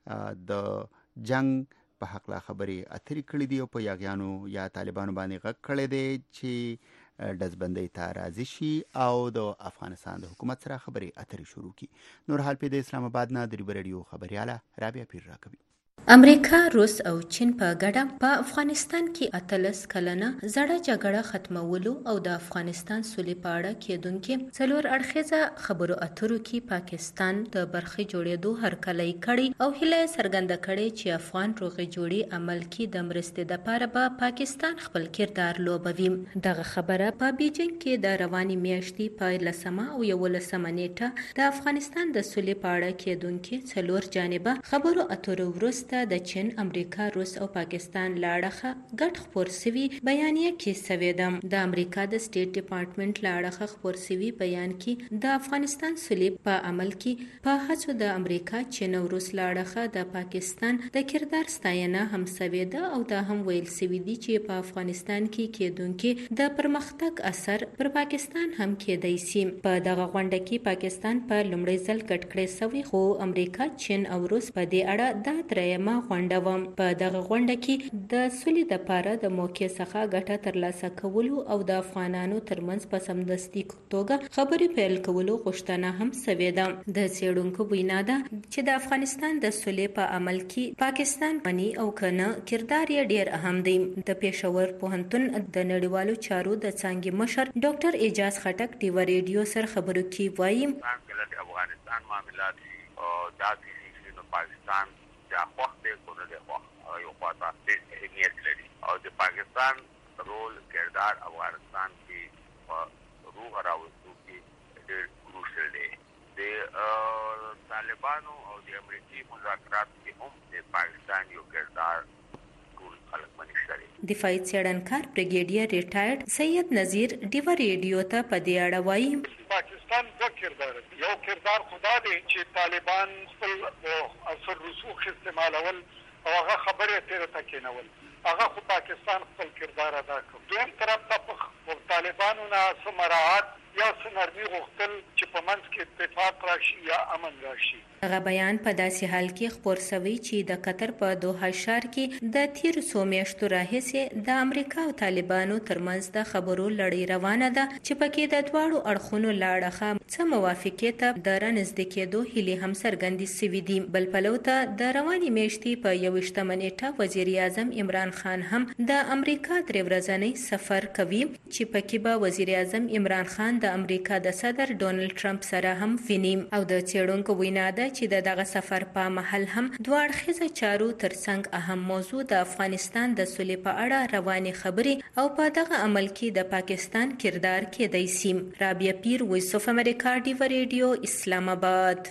د جنگ په حق لا خبري اترې کړې دي او په یاغیانو یا طالبانو باندې غږ کړی دی چې ډزبندۍ ته راضي شي او د افغانستان د حکومت سره خبري اترې شروع کړي. نور حال په د اسلام آباد نه د ریډیو رادیو خبرياله رابعه پیر راکوي. امریکا، روس او چین په ګډه په افغانستان کې 18 کلنه زړه جګړه ختمولو او د افغانستان سولې په اړه کېدونکې څلور اړخیزه خبرو اترو کې پاکستان د برخې جوړېدو هرکلی کړی او هیله څرګنده کړې چې افغان روغې جوړې عمل کې د مرستې لپاره به پاکستان خپل کردار لوبوي. دغه خبره په بیجینګ کې د روانې میاشتې په 11 او 11 نیټه د افغانستان د سولې په اړه کېدونکې څلور جانبه خبرو اترو وروسته د چین، امریکا، روس او پاکستان لاړخه ګډ خپور سوي بیانیه کې سوي ده. د امریکا د سټیټ ډپارټمنټ لاړخه خپور سوي بیان کې د افغانستان سولې په عمل کې په هڅو د امریکا، چین او روس لاړخه د پاکستان د کردار ستاینه هم سوي ده او دا هم ویل سوي دي چې په افغانستان کې کېدونکې د پرمختګ اثر پر پاکستان هم کېدای شي. په دغه غونډه کې پاکستان په لومړي ځل ګډ کړی سوي خو امریکا، چین او روس په دې اړه دا درېیمه غونډه وه. په دغه غونډه کې د سولې لپاره د موقع څخه ګټه ترلاسه کولو او د افغانانو ترمنځ په سمدستي توګه خبرې پیل کولو غوښتنه هم سوې ده. د څېړونکو وینا ده چې د افغانستان د سولې په عمل کې پاکستان منی او کنه کردار یې ډېر اهم دی. د پېښور پوهنتون د نړیوالو چارو د څانګې مشر ډاکټر اعجاز خټک ډیوا ریډیو سره خبرو کې وایي افغانستان معاملات او دا پاکستان دا وخت دی کوله دی خو یو خواته اهمیت لري او د پاکستان رول کردار افغانستان کې روح راوستو کې ډېر کروشل دی. د طالبانو او د امریکای مذاکرات کې هم د پاکستان یو کردار ټول خلک باندې شری. دفاعي څېړنکار بریګیډیر ریټایرډ سید نذیر ډیوا ریډیو ته په دې اړه وایي پاکستان دوه کردار دي. یو کردار خدا دی چې طالبان خپل اثر رسوخ استعمالول او هغه خبرې تیر ته کېنول، هغه خو پاکستان خپل کردار ادا کړ. دویم طرف ته طالبانو نه سمراعات یا سنرمي غوښتل چې په منځ کې اتفاق راشي یا امن راشي. هغه بیان په داسې حال کې خپور شوی چې د قطر په دوحه ښار کې د تیر څو میاشتو راهیسې د امریکا او طالبانو ترمنځ د خبرو لړۍ روانه ده چې پکې د دواړو اړخونو لاړخه څه موافقې ته د رانږدې کېدو هیلې هم څرګندې سوي دي. بل پلو ته د روانې میاشتې په 21 نیټه وزیر اعظم عمران خان هم د امریکا 3 ورځنی سفر کوي چې پکې به وزیر اعظم عمران خان د امریکا د صدر ډونلډ ټرمپ سره هم ویني او د څېړونکو وینا ده چې دغه سفر په محل هم دوه اړخیزه چارو ترڅنګ اهم موضوع د افغانستان د سولې په اړه روانې خبرې او په دغه عمل کې د پاکستان کردار کېدای شي. رابعه پیر، وایس اف امریکا ډیوا ریډیو، اسلام آباد.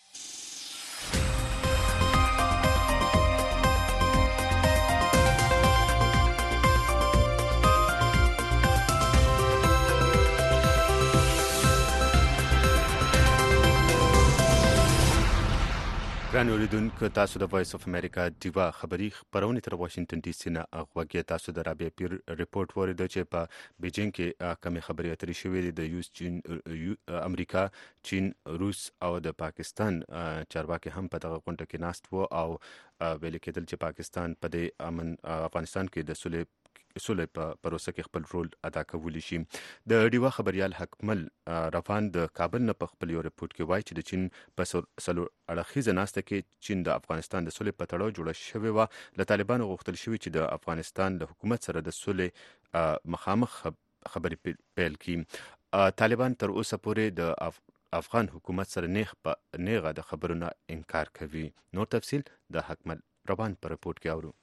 ګران اوریدونکو، تاسو د وایس اف امریکا ډیوا خبري خبرونه تر واشنگټن ډي سي نه غوږی. تاسو د رابعه پیر ریپورت ورته چې په بیجینګ کې کمی خبري اترې شوې دي د امریکا، چین، روس او د پاکستان چارواکي هم په دغه غونډه کې ناست وو او ویل کېدل چې پاکستان په دې افغانستان کې د سولې په پروسه کې خپل رول ادا کولی شي. د ډیوا خبريال حکمل رفان د کابل نه په خپل یو ریپورت کې وایي چې د چین په سلو اړخیزه ناسته کې چین د افغانستان د سولې په تړاو جوړه شوې و. له طالبانو غوښتل شوی چې د افغانستان له حکومت سره د سولې مخامخ خبرې پیل کړي. طالبان تر اوسه پورې د افغان حکومت سره نیغه د خبرونو انکار کوي. نور تفصیل د حکمل رفان په ریپورت کې اورو.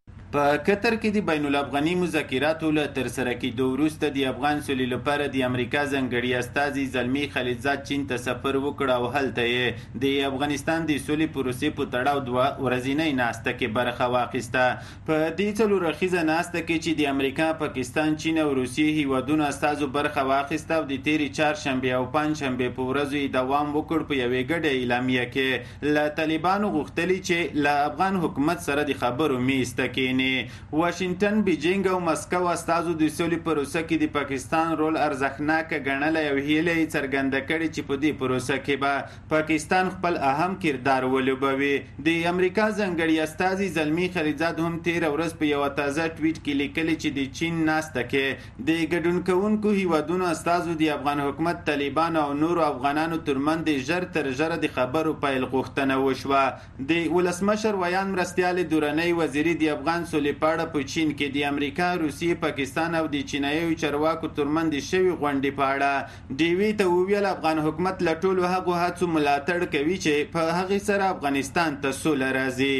په قطر کې د بین الافغاني مذاکراتو له ترسره کېدو وروسته د افغان سولې لپاره د امریکا ځانګړي استازي زلمي خلیلزاد چین ته سفر وکړ او هلته یې د افغانستان د سولې پروسې په تړاو 2 ورځنۍ ناسته کې برخه واخیسته. په دې څلور اړخیزه ناسته کې چې د امریکا، پاکستان، چین او روسیې هیوادونو استازو برخه واخیسته او د تېرې چهارشنبې او پنجشنبې په ورځو یې دوام وکړ، په یوې ګډه اعلامیه کې له طالبانو غوښتلي چې له افغان حکومت سره د خبرو میز ته کښېني. واشنگټن، بیجینګ او مسکو استازو د سولې پروسه کې د پاکستان رول ارزښتناک ګڼلی او هیله یې څرګنده کړې چې په دې پروسه کې به پاکستان خپل اهم کردار ولوبوي. د امریکا ځانګړي استازي زلمي خلیلزاد هم تېره ورځ په یوه تازه ټویټ کې لیکلي چې د چین ناسته کې د ګډون کوونکو هیوادونو استازو د افغان حکومت، طالبانو او نورو افغانانو ترمنځ د ژر تر ژره د خبرو پیل غوښتنه وشوه. د ولسمشر ویان مرستیال درنۍ وزیري د افغان سولې په اړه په چین کې د امریکا، روسیې، پاکستان او د چینایي چارواکو ترمنځ د شوې غونډې په اړه ډیوي ته وویل افغان حکومت له ټولو هغو هڅو ملاتړ کوي چې په هغې سره افغانستان ته سوله راځي.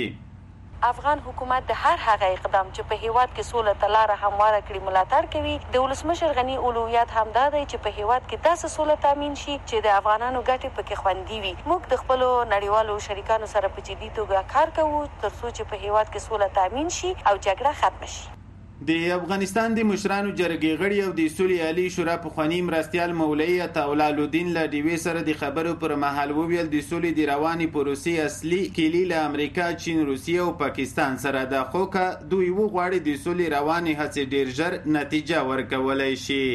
افغان حکومت د هر هغه اقدام چې په هیواد کې سوله ته لاره همواره کړي ملاتړ کوي. د ولسمشر غني اولویت همدا دی چې په هیواد کې داسې سوله تامین شي چې د افغانانو ګټې پکې خوندي وي. موږ د خپلو نړیوالو شریکانو سره په جدي توګه کار کوو ترڅو چې په هیواد کې سوله تامین شي او جګړه ختم شي. د افغانستان د مشرانو جرګې غړي او د سولې عالی شورا پخواني مرستیال مولوي عطاالله الدین له ډیوې سره د خبرو پر مهال وویل د سولې د روانې پروسې اصلي کیلي له امریکا، چین، روسیې او پاکستان سره ده، خو که دوی وغواړي د سولې روانې هڅې ډیر ژر نتیجه ورکولی شي.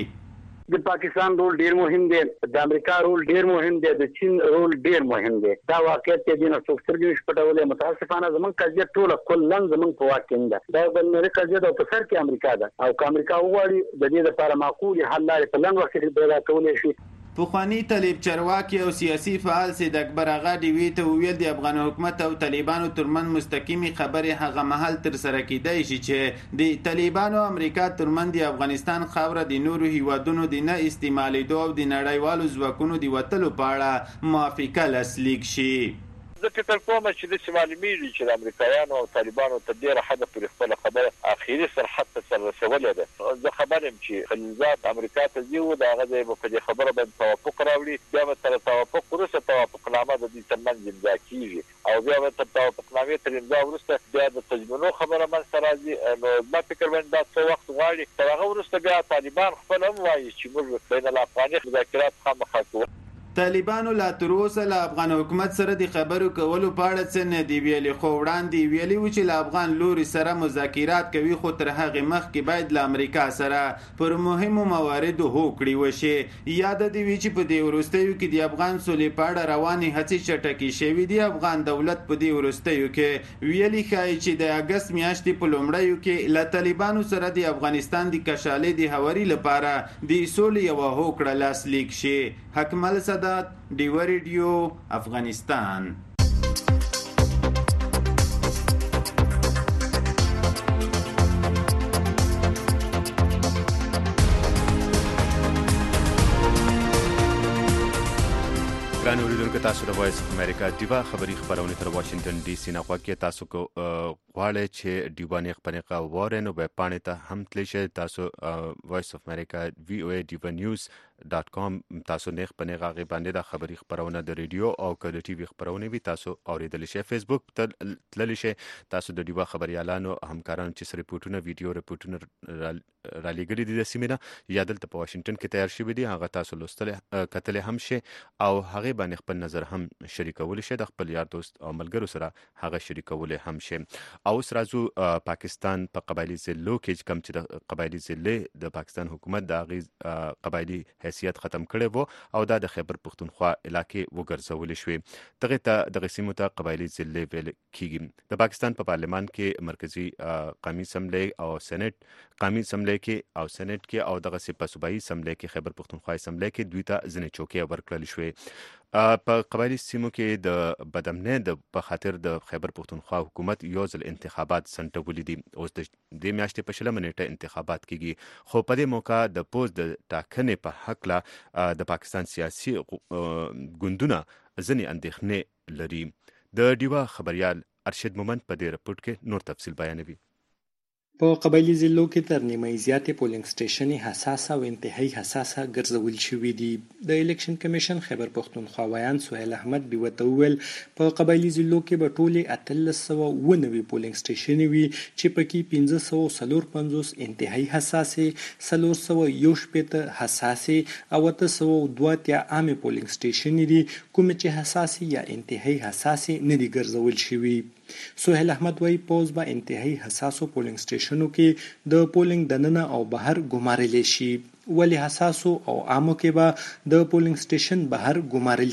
د پاکستان رول ډیر مهم دی، د امریکا رول ډیر مهم دی، د چین رول ډیر مهم دی. دا واقعیت دی نه څوک سترګې نشي پټولی. متاسفانه زموږ قضیه ټوله کلا زموږ په واک کې ده. دا بلنري قضیه ده په سر کې امریکا ده او که امریکا وغواړي د دې لپاره معقول حل لارې په لنډ وخت کې پیدا کولی شي. پخوانی طالب چارواکي او سیاسي فعال سید اکبر آغا ډیوي ته وویل د افغان حکومت او طالبانو ترمنځ مستقیمې خبرې هغه مهال ترسره کیدای شي چې د طالبانو او امریکا ترمنځ د افغانستان خاوره د نورو هیوادونو د نه استعمالیدو او د نړیوالو ځواکونو د وتلو په اړه موافقه لاسلیک شي. زه فکر کوم چې د معلومیږي چې د امریکایانو او طالبانو تر ډیره حده پورې خپله خبره اخري سرحد ته سر رسولې ده. زه خبر یم چې خلیلزاد امریکا ته ځي و د هغه ځای به په دې خبره باندې توافق راوړي، بیا به تر توافق وروسته توافقنامه د دوی ترمنځ امضا کیږي او بیا به تر توافقنامې تر امضا وروسته بیا د تضمینو خبره منځته راځي. نو زما فکر باندې دا څه وخت غواړي. تر هغه وروسته بیا طالبان خپل هم وایي چې موږ بین الافغاني مذاکرات خامخا کوو. طالبانو لا تر اوسه له افغان حکومت سره د خبرو کولو په اړه څه نه دی ویلي، خو وړاندې ویلي و چې له افغان لوري سره مذاکرات کوي، خو تر هغې مخکې باید له امریکا سره پر مهمو مواردو هوکړې وشي. یاد دې وي چې په دې وروستیو کې د افغان سولې په اړه روانې هڅې چټکې شوي دي. افغان دولت په دې وروستیو کې ویلي ښایي چې د اګست میاشتې په لومړیو کې له طالبانو سره د افغانستان د کشالې د هواري لپاره د سولې یوه هوکړه لاسلیک شي. حکمل سادات، ډیوه ریډیو، افغانستان. ګران اوریدونکو، تاسو د وایس اف امریکا ډیوا خبری خبرونه تر واشنگټن ډي سي نه غواړئ. تاسو کو غواړئ چې ډیوا نه خبرونه واره نو به پانه ته هم تلی شئ. تاسو وایس اف امریکا VOA ډیوا نیوز .com تاسو نه خبرونه غي باندې د خبری خبرونه د ریډیو او کله ټي وي خبرونه وي تاسو اوریدل شئ. فیسبوک ته تللی شئ. تاسو د ډیوا خبريالانو همکارانو چې ریپورتونه ویډیو ریپورتونه را لګري دي د سیمه یا دلته په واشنگټن کې تیار شوی دي، هغه تاسو لوستل کتل هم شي او هغه باندې خپل نظر هم شریکول شي، د خپل یار دوست او ملګرو سره هغه شریکول هم شي. او سره راځو پاکستان په قبایلی ضلعو کې کوم چې د قبایلی ضلع د پاکستان حکومت د غیز قبایلی حیثیت ختم کړي وو او دا د خیبر پختونخوا علاقې وګرځول شوې. دغه ته د قسمو ته قبایلی ضلع ویل کیږي. د پاکستان په پارلمان کې مرکزی قومي اسمبلی او سېنات قومي اسمبلی کې او سېنات کې او دغه په صوبایي اسمبلی کې خیبر پختونخوا اسمبلی کې دوی ته ځنې چوکۍ ورکړل شوې. په قبایلی سیمو کې د بدامنۍ د په خاطر د خیبر پختونخوا حکومت یو ځل انتخابات سنټولې دي. اوس د دې میاشتې په 16 نیټه انتخابات کیږي، خو په دې موقع د پوز د ټاکنې په حق لا د پاکستان سیاسي ګوندونه ځنې اندېښنې لري. د ډیوا خبريال ارشد مومند په دې رپورت کې نور تفصیل بیانوي. په قبایلی ضلعو کې تر نیمه زیاتې پولینګ سټیشنې حساسه او انتهایی حساسه ګرځول شوې دي. د الیکشن کمیشن خیبر پښتونخوا ویان سهیل احمد بیوته وویل په قبایلی ضلعو کې به ټولې 1390 پولینګ سټیشنې وي چې پکې 1554 انتهایی حساسې، 411 حساسې او 802 عامه پولینګ سټیشنې دي کومې چې حساسې یا انتهایی حساسې نه دي ګرځول شوي. سهیل احمد وايي پوز به انتهایی حساسو پولینګ سټیشنو کې د پولینګ دننه او بهر ګمارل شي، ولی حساسو او عامو کې به د پولینګ سټیشن بهر ګمارل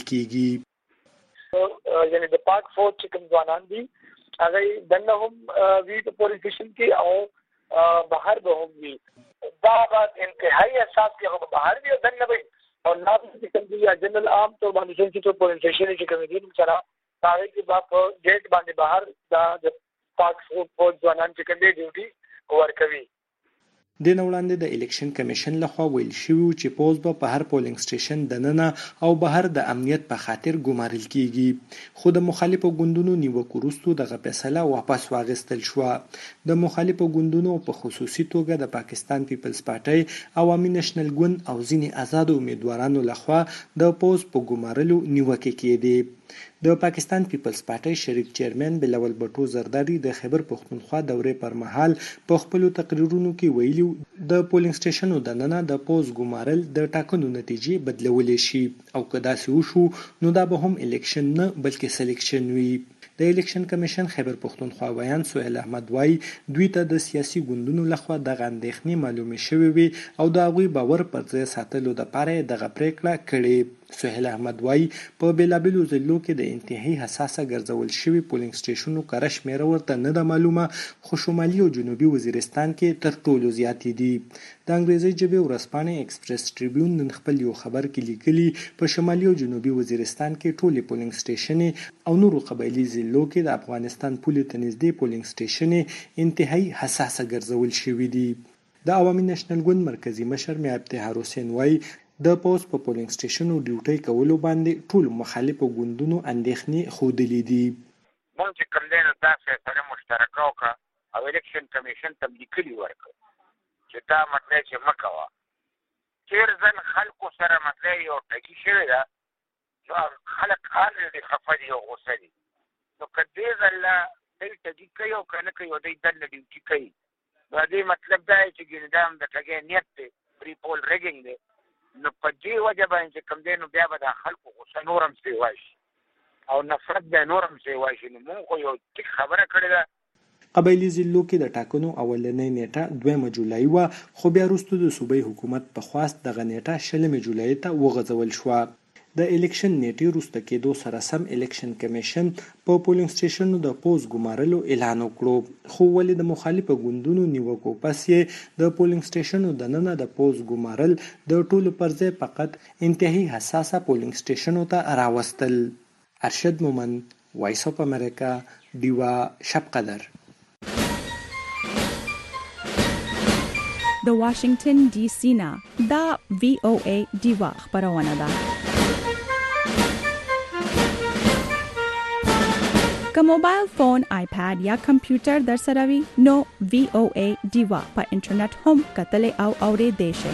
کیږي. یعنی د پاک فوج چې کوم ځوانان دي هغه دننه هم وی د پولینګ سټیشن کې او بهر به هم وي. دا بعد انتهایی حساس کې هغه بهر وي او دننه وي او نام چې کوم دي جنرال عام طور باندې چې پولینګ سټیشن چې کوم دي سره هغه کې په ګیټ باندې بهر د پاک فوج ځوانان چې کوم ډیوټي ورکوي. د وړاندې د الیکشن کمیشن لخوا ویل شوی چې پوز په هر پولینګ سټیشن دننه او بهر د امنیت په خاطر ګمارل کیږي، خو د مخالفو ګوندونو نیوکو وروسته دغه فیصله واپس واخیستل شو. د مخالفو ګوندونو په خصوصي توګه د پاکستان پیپلز پارټي، عوامي نېشنل ګوند او ځینې آزاد امیدوارانو لخوا د پوز په ګمارلو نیوکې کېدې. د پاکستان پیپلز پارټي شریک چیرمن بلاول بټو زرداری د خیبر پښتونخوا دورې پر مهال په خپل تقریرونو کې ویلي د پولینګ سټیشنو دننه د پوز ګمارل د ټاکنو نتیجې بدلولې شي او که داسې وشو نو دا به هم الیکشن نه بلکې سلیکشن وي. د الیکشن کمیشن خیبر پښتونخوا ویان سهیل احمد وايي دوی ته د سیاسي ګوندونو لخوا دغه اندېښنې معلومې شوې وي او د هغوی باور پر ځای ساتلو دپاره دغه پریکړه کړې. سهیل احمد وايي په بیلابیلو ضلعو کې د انتهایی حساسه ګرځول شوي پولینګ سټیشنونو کره شمېره ورته نه ده معلومه، خو شمالي او جنوبي وزیرستان کې تر ټولو زیاتې دي. د انګریزي ژبې ورځپاڼې ایکسپریس ټریبیون نن خپل یو خبر کې لیکلي په شمالي او جنوبي وزیرستان کې ټولې پولینګ سټیشنې او نورو قبایلي ضلعو کې د افغانستان پولې ته نږدې پولینګ سټیشنې انتهایی حساسه ګرځول شوي دي. د عوامي نېشنل ګوند مرکزی مشر میا ابتهار حسین وايي د پوز په پولینګ سټیشنو ډیوټي کولو باندې ټول مخالفو ګوندونو اندېښنې ښودلې دي. موږ چې کوم دی نو دا فیصله مشترکه وکړه او الیکشن کمیشن ته لیکلي ورکړه چې دا مطلب چې مه کوه. تېر ځل خلکو سره مطلب یو ټکي شوې ده نو خلک الرېډي خفه دي او غوسه دي، نو که دې ځله دوی ټکي کوي او که نه کوي او دوی دننه ډیوټي کوي نو دې مطلب دا دی چې ګینې دا هم د ټګۍ نیت دی، پري پول ریګینګ دی. نو په دې وجه باندې چې کوم دی نو بیا به د خلکو غوسه نور هم سیوا شي او نفرت بیا نور هم سیوا شي. نو مونږ خو یو ټیک خبره کړې ده. قبایلي ضلعو کې د ټاکنو اولنۍ نیټه 2 جولای وه، خو بیا وروسته د صوبایي حکومت په خواست دغه نیټه 20 جولای ته وغځول شوه. د الیکشن نیټې وروسته کېدو سره سم الیکشن کمیشن په پولینګ سټیشنونو د پوز ګمارلو اعلان وکړو، خو ولې د مخالفو ګوندونو نیوکو پس یې د پولینګ سټیشنونو دننه د پوز ګمارل د ټولو پر ځای فقط انتهایی حساسه پولینګ سټیشنونو ته راوستل. ارشد مومند، وایس اف امریکا، ډیوا شب قدر. د واشنگټن ډي سي نه دا VOA ډیوا خبرونه ده. که موبایل فون، آیپاد یا کمپیوټر در سره وي نو VOA ډیوا په انټرنیټ هم کتلی او اوریدلی شئ.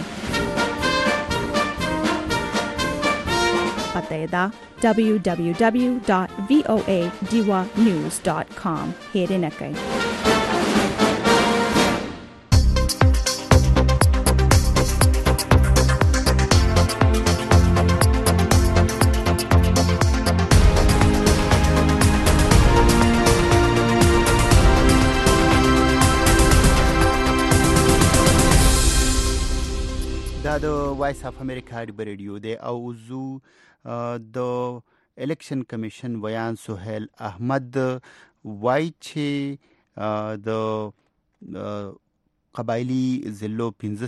پته یې ده www.voadiwanews.com. هېرې نه کړئ. د وایس اف امریکا ریډیو دی او زو د الیکشن کمیشن ویان سهیل احمد وای چې د قبایلی ضلعو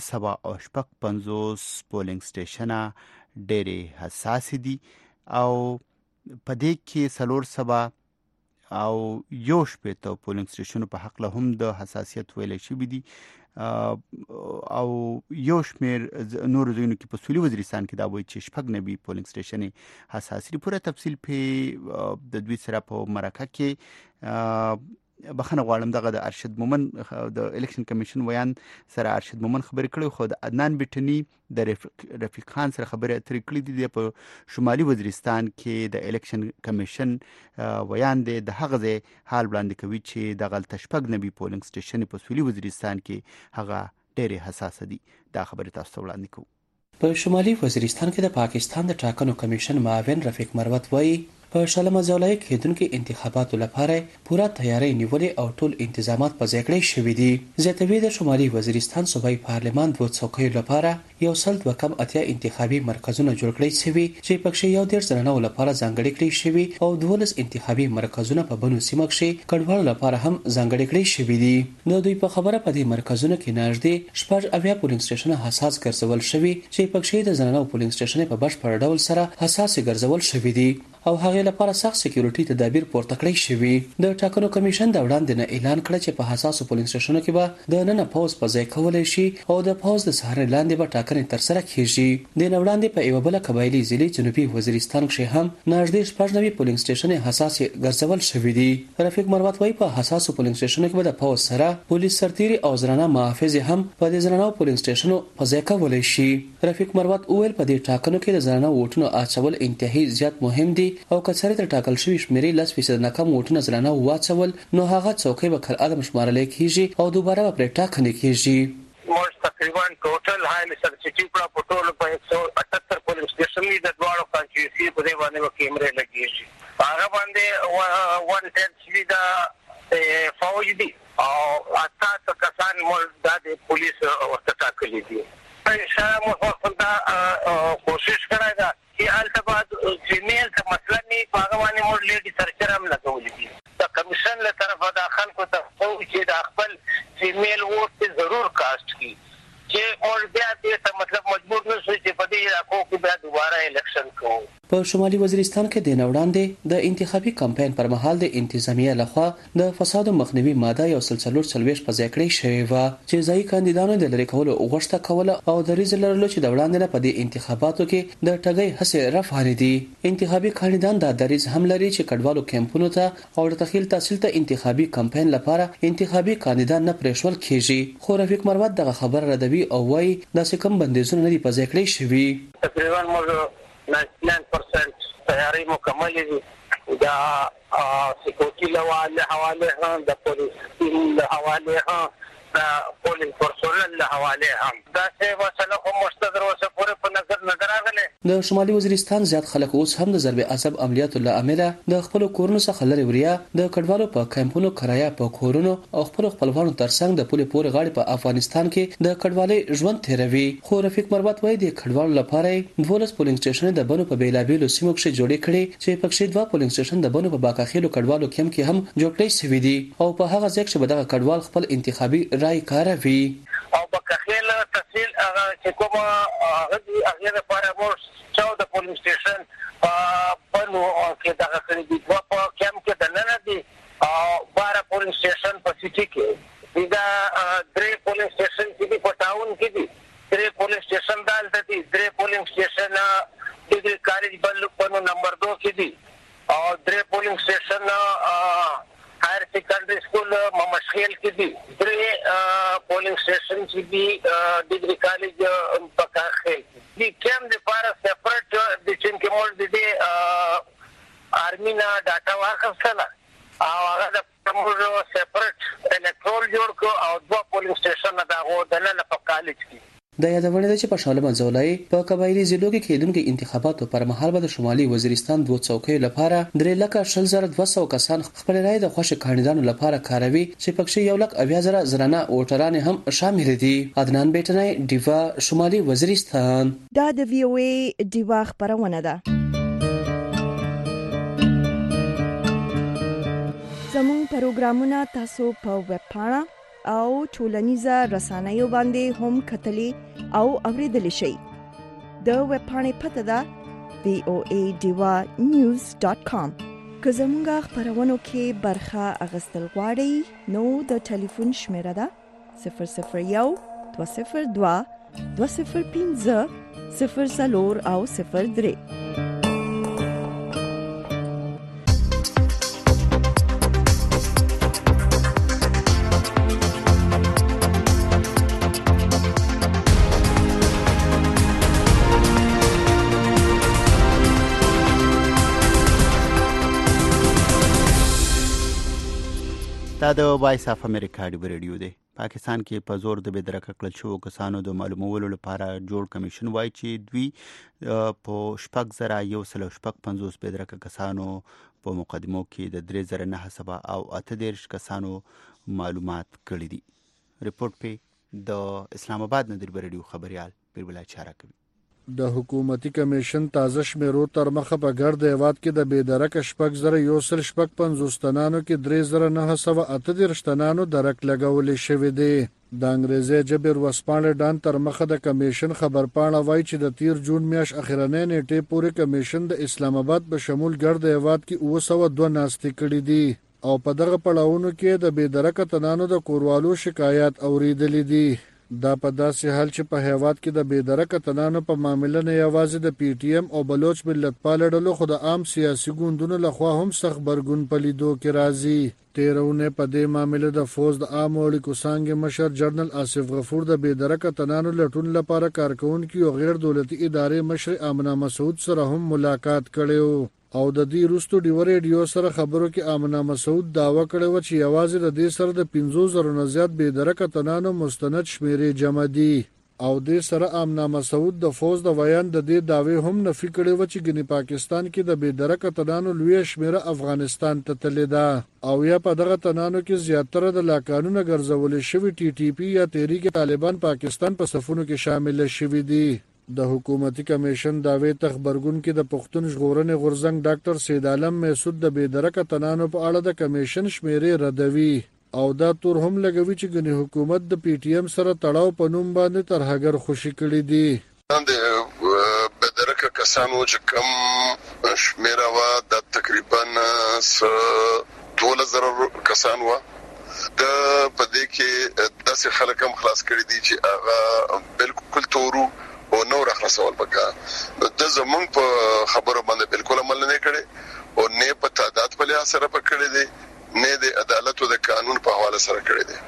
1550 پولینګ سټیشنه ډېرې حساس دي او په دې کې 400 او یو شپېته پولینګ سټیشنونو په حق له هم د حساسیت ویلې شوي دي او یو شمیر نور ځایونو کې په سولي وزیرستان کې دا وایي چې شپږ نوي پولینګ سټیشنې حساس دي. پوره تفصیل په د دوی سره په مرکه کې بخنه غواړم دغه د ارشد مومن د الیکشن کمیشن ویان سره ارشد مومن خبرې کړې خو د عدنان بیٹنی د رفیق خان سره خبرې اترې کړې دي په شمالي وزیرستان کې د الیکشن کمیشن ویان دی د هغه ځای حال وړاندې کوي چې د غلطشپګ نبی پولینګ سټیشن په سویلي وزیرستان کې هغه ډېر حساس دي. دا خبرې تاسو ته وړاندې کوو. په شمالي وزیرستان کې د پاکستان د ټاکنو کمیشن معاون رفیق مروت وایي په شلمه ځولای کېدونکو انتخاباتو لپاره پوره تیاری نیولې او ټول انتظامات په ځای کړی شوي دي. زیاتوي د شمالي وزیرستان صوبایي پارلمان 2 څوکیو لپاره یو سل 2 انتخابي مرکزونه جوړ کړي شوي چې پکې یو 1.5 زنانو لپاره ځانګړي کړي شوي او 12 انتخابي مرکزونه په بنو سیمه کې کډوالو لپاره هم ځانګړي کړي شوي دي. نو دوی په خبره په دې مرکزونو کې نږدې 8 پولینګ سټیشن حساس ګرځول شوي چې پکې د زنانو پولینګ سټیشن په بشپړ ډول سره حساس ګرځول شوي دي او هغه لپاره سخت سکیورټي تدابیر پورته کړی شوی. د ټاکنو کمیشن د وړاندې نه اعلان کړ چې په حساسو پولینګ سټیشنونو کې به د نن پوز په ځای کولای شي او د پوز د سهار لاندې به ټاکنې تر سره کیږي. د وړاندې په یو بل قبایلی ضلع جنوبي وزیرستان کې هم نږدې 9 پولینګ سټیشن حساس ګرځول شوی دي. رفیق مروت وايي په حساسو پولینګ سټیشنونو کې به د پوز سره پولیس سرتیري او زنانه محافظ هم په د زنانو پولینګ سټیشنونو په ځای کولای شي. رفیق مروت وویل په دې ټاکنو کې د زنانو ووټونو اچول انتهایی زیات مهم دي او کثرت ټاکل شوی شمیرې 10% نه کم ووټونه زنانه واچول نو هغه څوکۍ به کل ادم شمارل کیږي او دوباره به ټاکنې کیږي. موږ تقریبا ټوټل هاي سرچټي په ټول په 178 پولیس سټیشن د دوړو کانچوسي په دې باندې کیمرې لګیږي. هغه باندې 110 دا فوج دي او اته کسان موږ د پولیس ورته ټاکلي دي. انشاء الله موږ کوشش کړای دا چې البته فیمیل ته مثلا نه باغواني مور لیډي سرچر هم لګولې دي. د کمیشن له طرفه د خلکو ته چې د خپل فیمیل ووټ ضرور کاست کی چې اور بیا دې مطلب مجبور نه شي چې په دې علاقو کې بیا دوباره الیکشن کوو. په شمالي وزیرستان کې د وړاندې د انتخابي کمپاین پر مهال د انتظامیه لخوا د فساد مخنیوي ماده یو سلسله سلويش په ځای کړی شوی و چې ځای کاندیدانو د لری کولو غوښته کوله او د ریزل لرلو چې د وړاندې په دې انتخاباتو کې د ټګۍ هڅه رافعال دي. انتخابي کاندیدان د دریز هم لري چې کډوالو کمپونو ته او د تخیل تحصیل ته انتخابي کمپاین لپاره انتخابي کاندیدان نه پرېښول کیږي. خو رفیق مروت دغه خبر ردوي او وايي د سکم بندیزونه نه دی په ځای کړی شوی. تقریبا موږ 99% تیاری مکمل دي. دا سکیورټي له حواله هم د پولیس له حواله هم د پولیس پرسونل له حواله هم دا څه مسله کوم مستدر وسه پورې په نظر راغله. د شمالي وزیرستان زیات خلک اوس هم د ضرب عصب عملیاتو له امله د خپل کورونو څخه لري وریا د کډوالو په کمپونو کرایا په کورونو او خپلوانو ترڅنګ د پولې پورې غاړي په افغانستان کې د کډوالۍ ژوند تیروي. خو رفیق مروت وايي د کډوالو لپاره 12 پولینګ سټیشن د بنو په بیلابیلو سیمو کې جوړې کړي چې پکې 2 پولینګ سټیشن د بنو په باکاخیلو کډوالو کم کې هم جوړ کړي شوی دي او په هغه ځای کې به دغه کډوال خپل انتخابي رائے کاروي. او باکاخیل تحصیل هغه چې کومه هغه لپاره موږ 14 پولیس سټیشن په نو کې دغه کړي دي په کم کې د نن دي او 12 پولیس سټیشن په سيټي کې دا 3 پولیس سټیشن چې په ټاون کې دي 3 پولیس سټیشن دالته دي 3 پولیس سټیشن ډیګری کالج بل نمبر 2 کې دي او 3 پولیس سټیشن هایر سیکنډري سکول ممشخیل کې دي 3 پولیس سټیشن چې دي ډیګری کالج پکاخیل دي کوم د پاره سپریټ د چین کې مول دي آرمي نه ډاټا واخیستله او هغه د موږ سپریټ الکترول جوړ کو او 2 پولیس سټیشن دا غو د نه په کالج کې. د یادونه ده چې په شمالي منځولای په قبایلی ضلعو کې کېدونکو انتخاباتو پر مهال به د شمالي وزیرستان 2 څوکۍ لپاره 3,200,000 کسان خپل رائے د خوښ کاندیدانو لپاره کاروي چې پکې 1,80,000 زنانه ووټران هم شامل دي. عدنان بیٹنای دیوا شمالي وزیرستان. دا د وی او ای دیوا خبرونه ده. زموږ پروګرامونه تاسو په ویب پاڼه او ټولنیزه رسنیو باندې هم کتلی او اوریدلی شئ. د ویب پاڼې پته ده voadiva.news.com. که زموږ خبرونو کې برخه اخیستل غواړئ نو د ټلیفون شمیره ده 001 202 205 04 او 03. دا د وایس اف امریکا ریډیو دی. پاکستان کې په زور د بېدرکه کړل شوو کسانو د معلومولو لپاره جوړ کمیشن وایي چې دوی په 6,150 بېدرکه کسانو په مقدمو کې د 3,900 او 38 کسانو معلومات کړي دي. ریپورت په د اسلام آباد نه د ریډیو خبريال بیربل چاره کوي. د حکومتي کمیشن تازه شمیرو تر مخه په ګرد هیواد کې د بېدرکه 6,150 تنانو کې 3,938 تنانو درک لګولې شوې دي. د انګریزي جبر وسپانه ډان تر مخه د کمیشن خبرپاڼه وایي چې د 13 جون میاشت اخرنۍ نیټې پورې کمیشن د اسلام آباد په شمول ګرد هیواد کې 902 ناستې کړې دي او په دغه پړاوونو کې د بېدرکه تنانو د کوروالو شکایات اوریدلې دي. دا په داسې حال چې په هیواد کې د بېدرکه تنانو په معامله نه یوازې د پی ټی ایم او بلوچ ملت پال ډلو خو د عام سیاسي ګوندونو لخوا هم سخت برګون په لیدو کې راځي. تیرونه په دې معامله د فوز د عام اړیکو څانګې مشر جنرال آصف غفور د بېدرکه تنانو لټون لپاره کارکونکي او غیر دولتي ادارې مشر آمنه مسعود سره هم ملاقات کړی او د دې روستو ډیو ریډیو سره خبرو کې آمنه مسعود داوا کړی و چې یوازې د دې سره د 15,000 نه زیات بېدرکه تنانو مستند شمیرې جمع دي او د سره آمنه مسعود د فوز د بیان د دې داوی هم نفي کړی و چې ګنې پاکستان کې د بېدرکه تنانو لوی شمیره افغانستان ته تللی ده او یا په دغه تنانو کې زیاتره د لاقانونه ګرځولې شوی ټي ټي پی یا تحریک طالبان پاکستان په صفونو کې شامل شوي دي. د حکومتي کمیشن داوی تخبرګون کې د پښتون ژغورنې غورځنګ ډاکټر سید عالم محسود د بېدرکه تنانو په اړه د کمیشن شمیرې ردوي او دا تور هم لګوي چې ګنې حکومت د پی ټی ایم سره تړاو په نوم باندې ترهګر خوشي کړي دي. د بېدرکه کسانو چې کم شمیره وا د تقریبا 12,000 کسان وا د پدې کې داسې خلک هم خلاص کړي دي چې هغه بالکل تورو او نور خلاصول پکا د زمون په خبرو باندې بالکل عمل نه کړي او نه په تعداد په لحاظ سره پکړي دي نه د عدالت او د قانون په حواله سره کړي دي.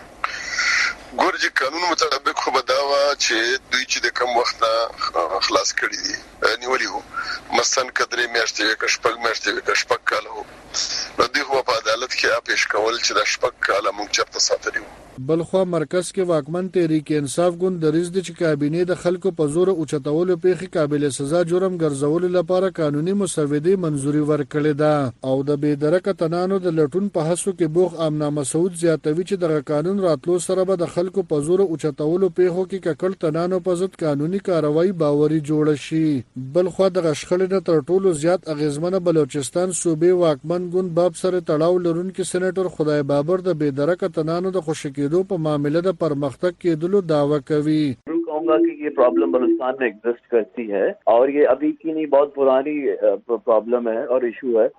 ګورجی قانون مطابق خو بداوا چې دوی چې د کم وخت خلاص کړي دي نیولې وو مثلا کدرې میاشتې کشپک میاشتې کشپک کالو نو دوی خو په عدالت کې اپیش کول چې د شپک کاله مونږ چرته ساتلی وو. بلخوا مرکز کې واکمن تحریک انصاف ګوند دریز دي چې کابینه د خلکو په زور اوچتولو پیخي قابل سزا جرم ګرځولو لپاره قانوني مسودې منزوري ورکړې ده او د بېدرکه تنانو د لټون په هڅو کې بوخ آمنه مسعود زیاتوي چې د قانون راتلو سره به د خلکو په زور اوچتولو پیخو کې ککړ تنانو په ضد قانوني کاروایی باوري جوړ شي. بلخوا د غشخړې نه تر ټولو زیات اغیزمنه بلوچستان صوبې واکمن ګوند باب سره تړاو لرونکي سېنیټر خدای بابر د بېدرکه تنانو د خوشی په معاملے د پرمختګ کېدلو دعوی کوي. कहूंगा कि ये प्रॉब्लम बलूचिस्तान में एग्जिस्ट करती है और ये अभी की नहीं बहुत पुरानी प्रॉब्लम है और इशू है.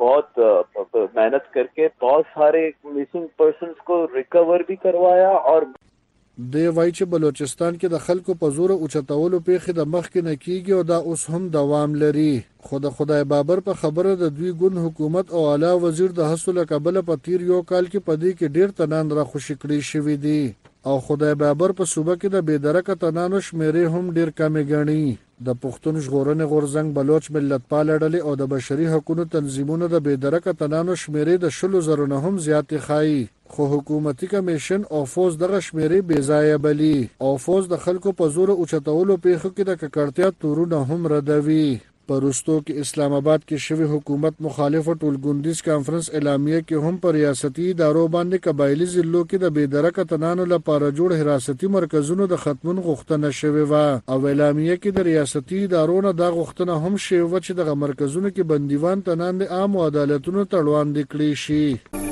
बहुत मेहनत करके बहुत सारे मिसिंग पर्सन्स को रिकवर भी करवाया और د وای چې بلوچستان کې د خلکو په زور اوچتولو پیخي د مخ کې نکیږي او دا اوس هم دوام لري. خدای بابر په خبره د دوی ګوند حکومت او اعلی وزیر د حصول قبل په تیر یو کال کې پدې کې ډیر تنان را خوشی کړی شوی دی او خدای بابر په صوبه کې د بېدرکه تنانو شمیرې هم ډیر کمې ګڼي. د پښتون ژغورنې غورځنګ بلوچ ملت پال ډلې او د بشري حقوقو تنظیمونو د بېدرکه تنانو شمیرې د 10,000 نه هم زیات ښایي خو حکومتي کمیشن او فوز دغه شمیرې بې ځایه بلی او فوز د خلکو په زور اوچتولو پیښو کې د ککړتیا تورونه هم ردوي. پرستو کې اسلام آباد کې شوی حکومت مخالف ټولګوندیز کانفرنس اعلامیه کې هم پر ریاستي ادارو باندې قبایلی ضلعو کې د بېدرکه تنانو لپاره جوړ حراستي مرکزونو د ختمون غوښتنه شوې و او اعلامیه کې د ریاستي ادارو نه دا غوښتنه هم شوې و چې دغه مرکزونو کې بندیوان تنان د عام عدالتونو ته وړاندې کړي شي.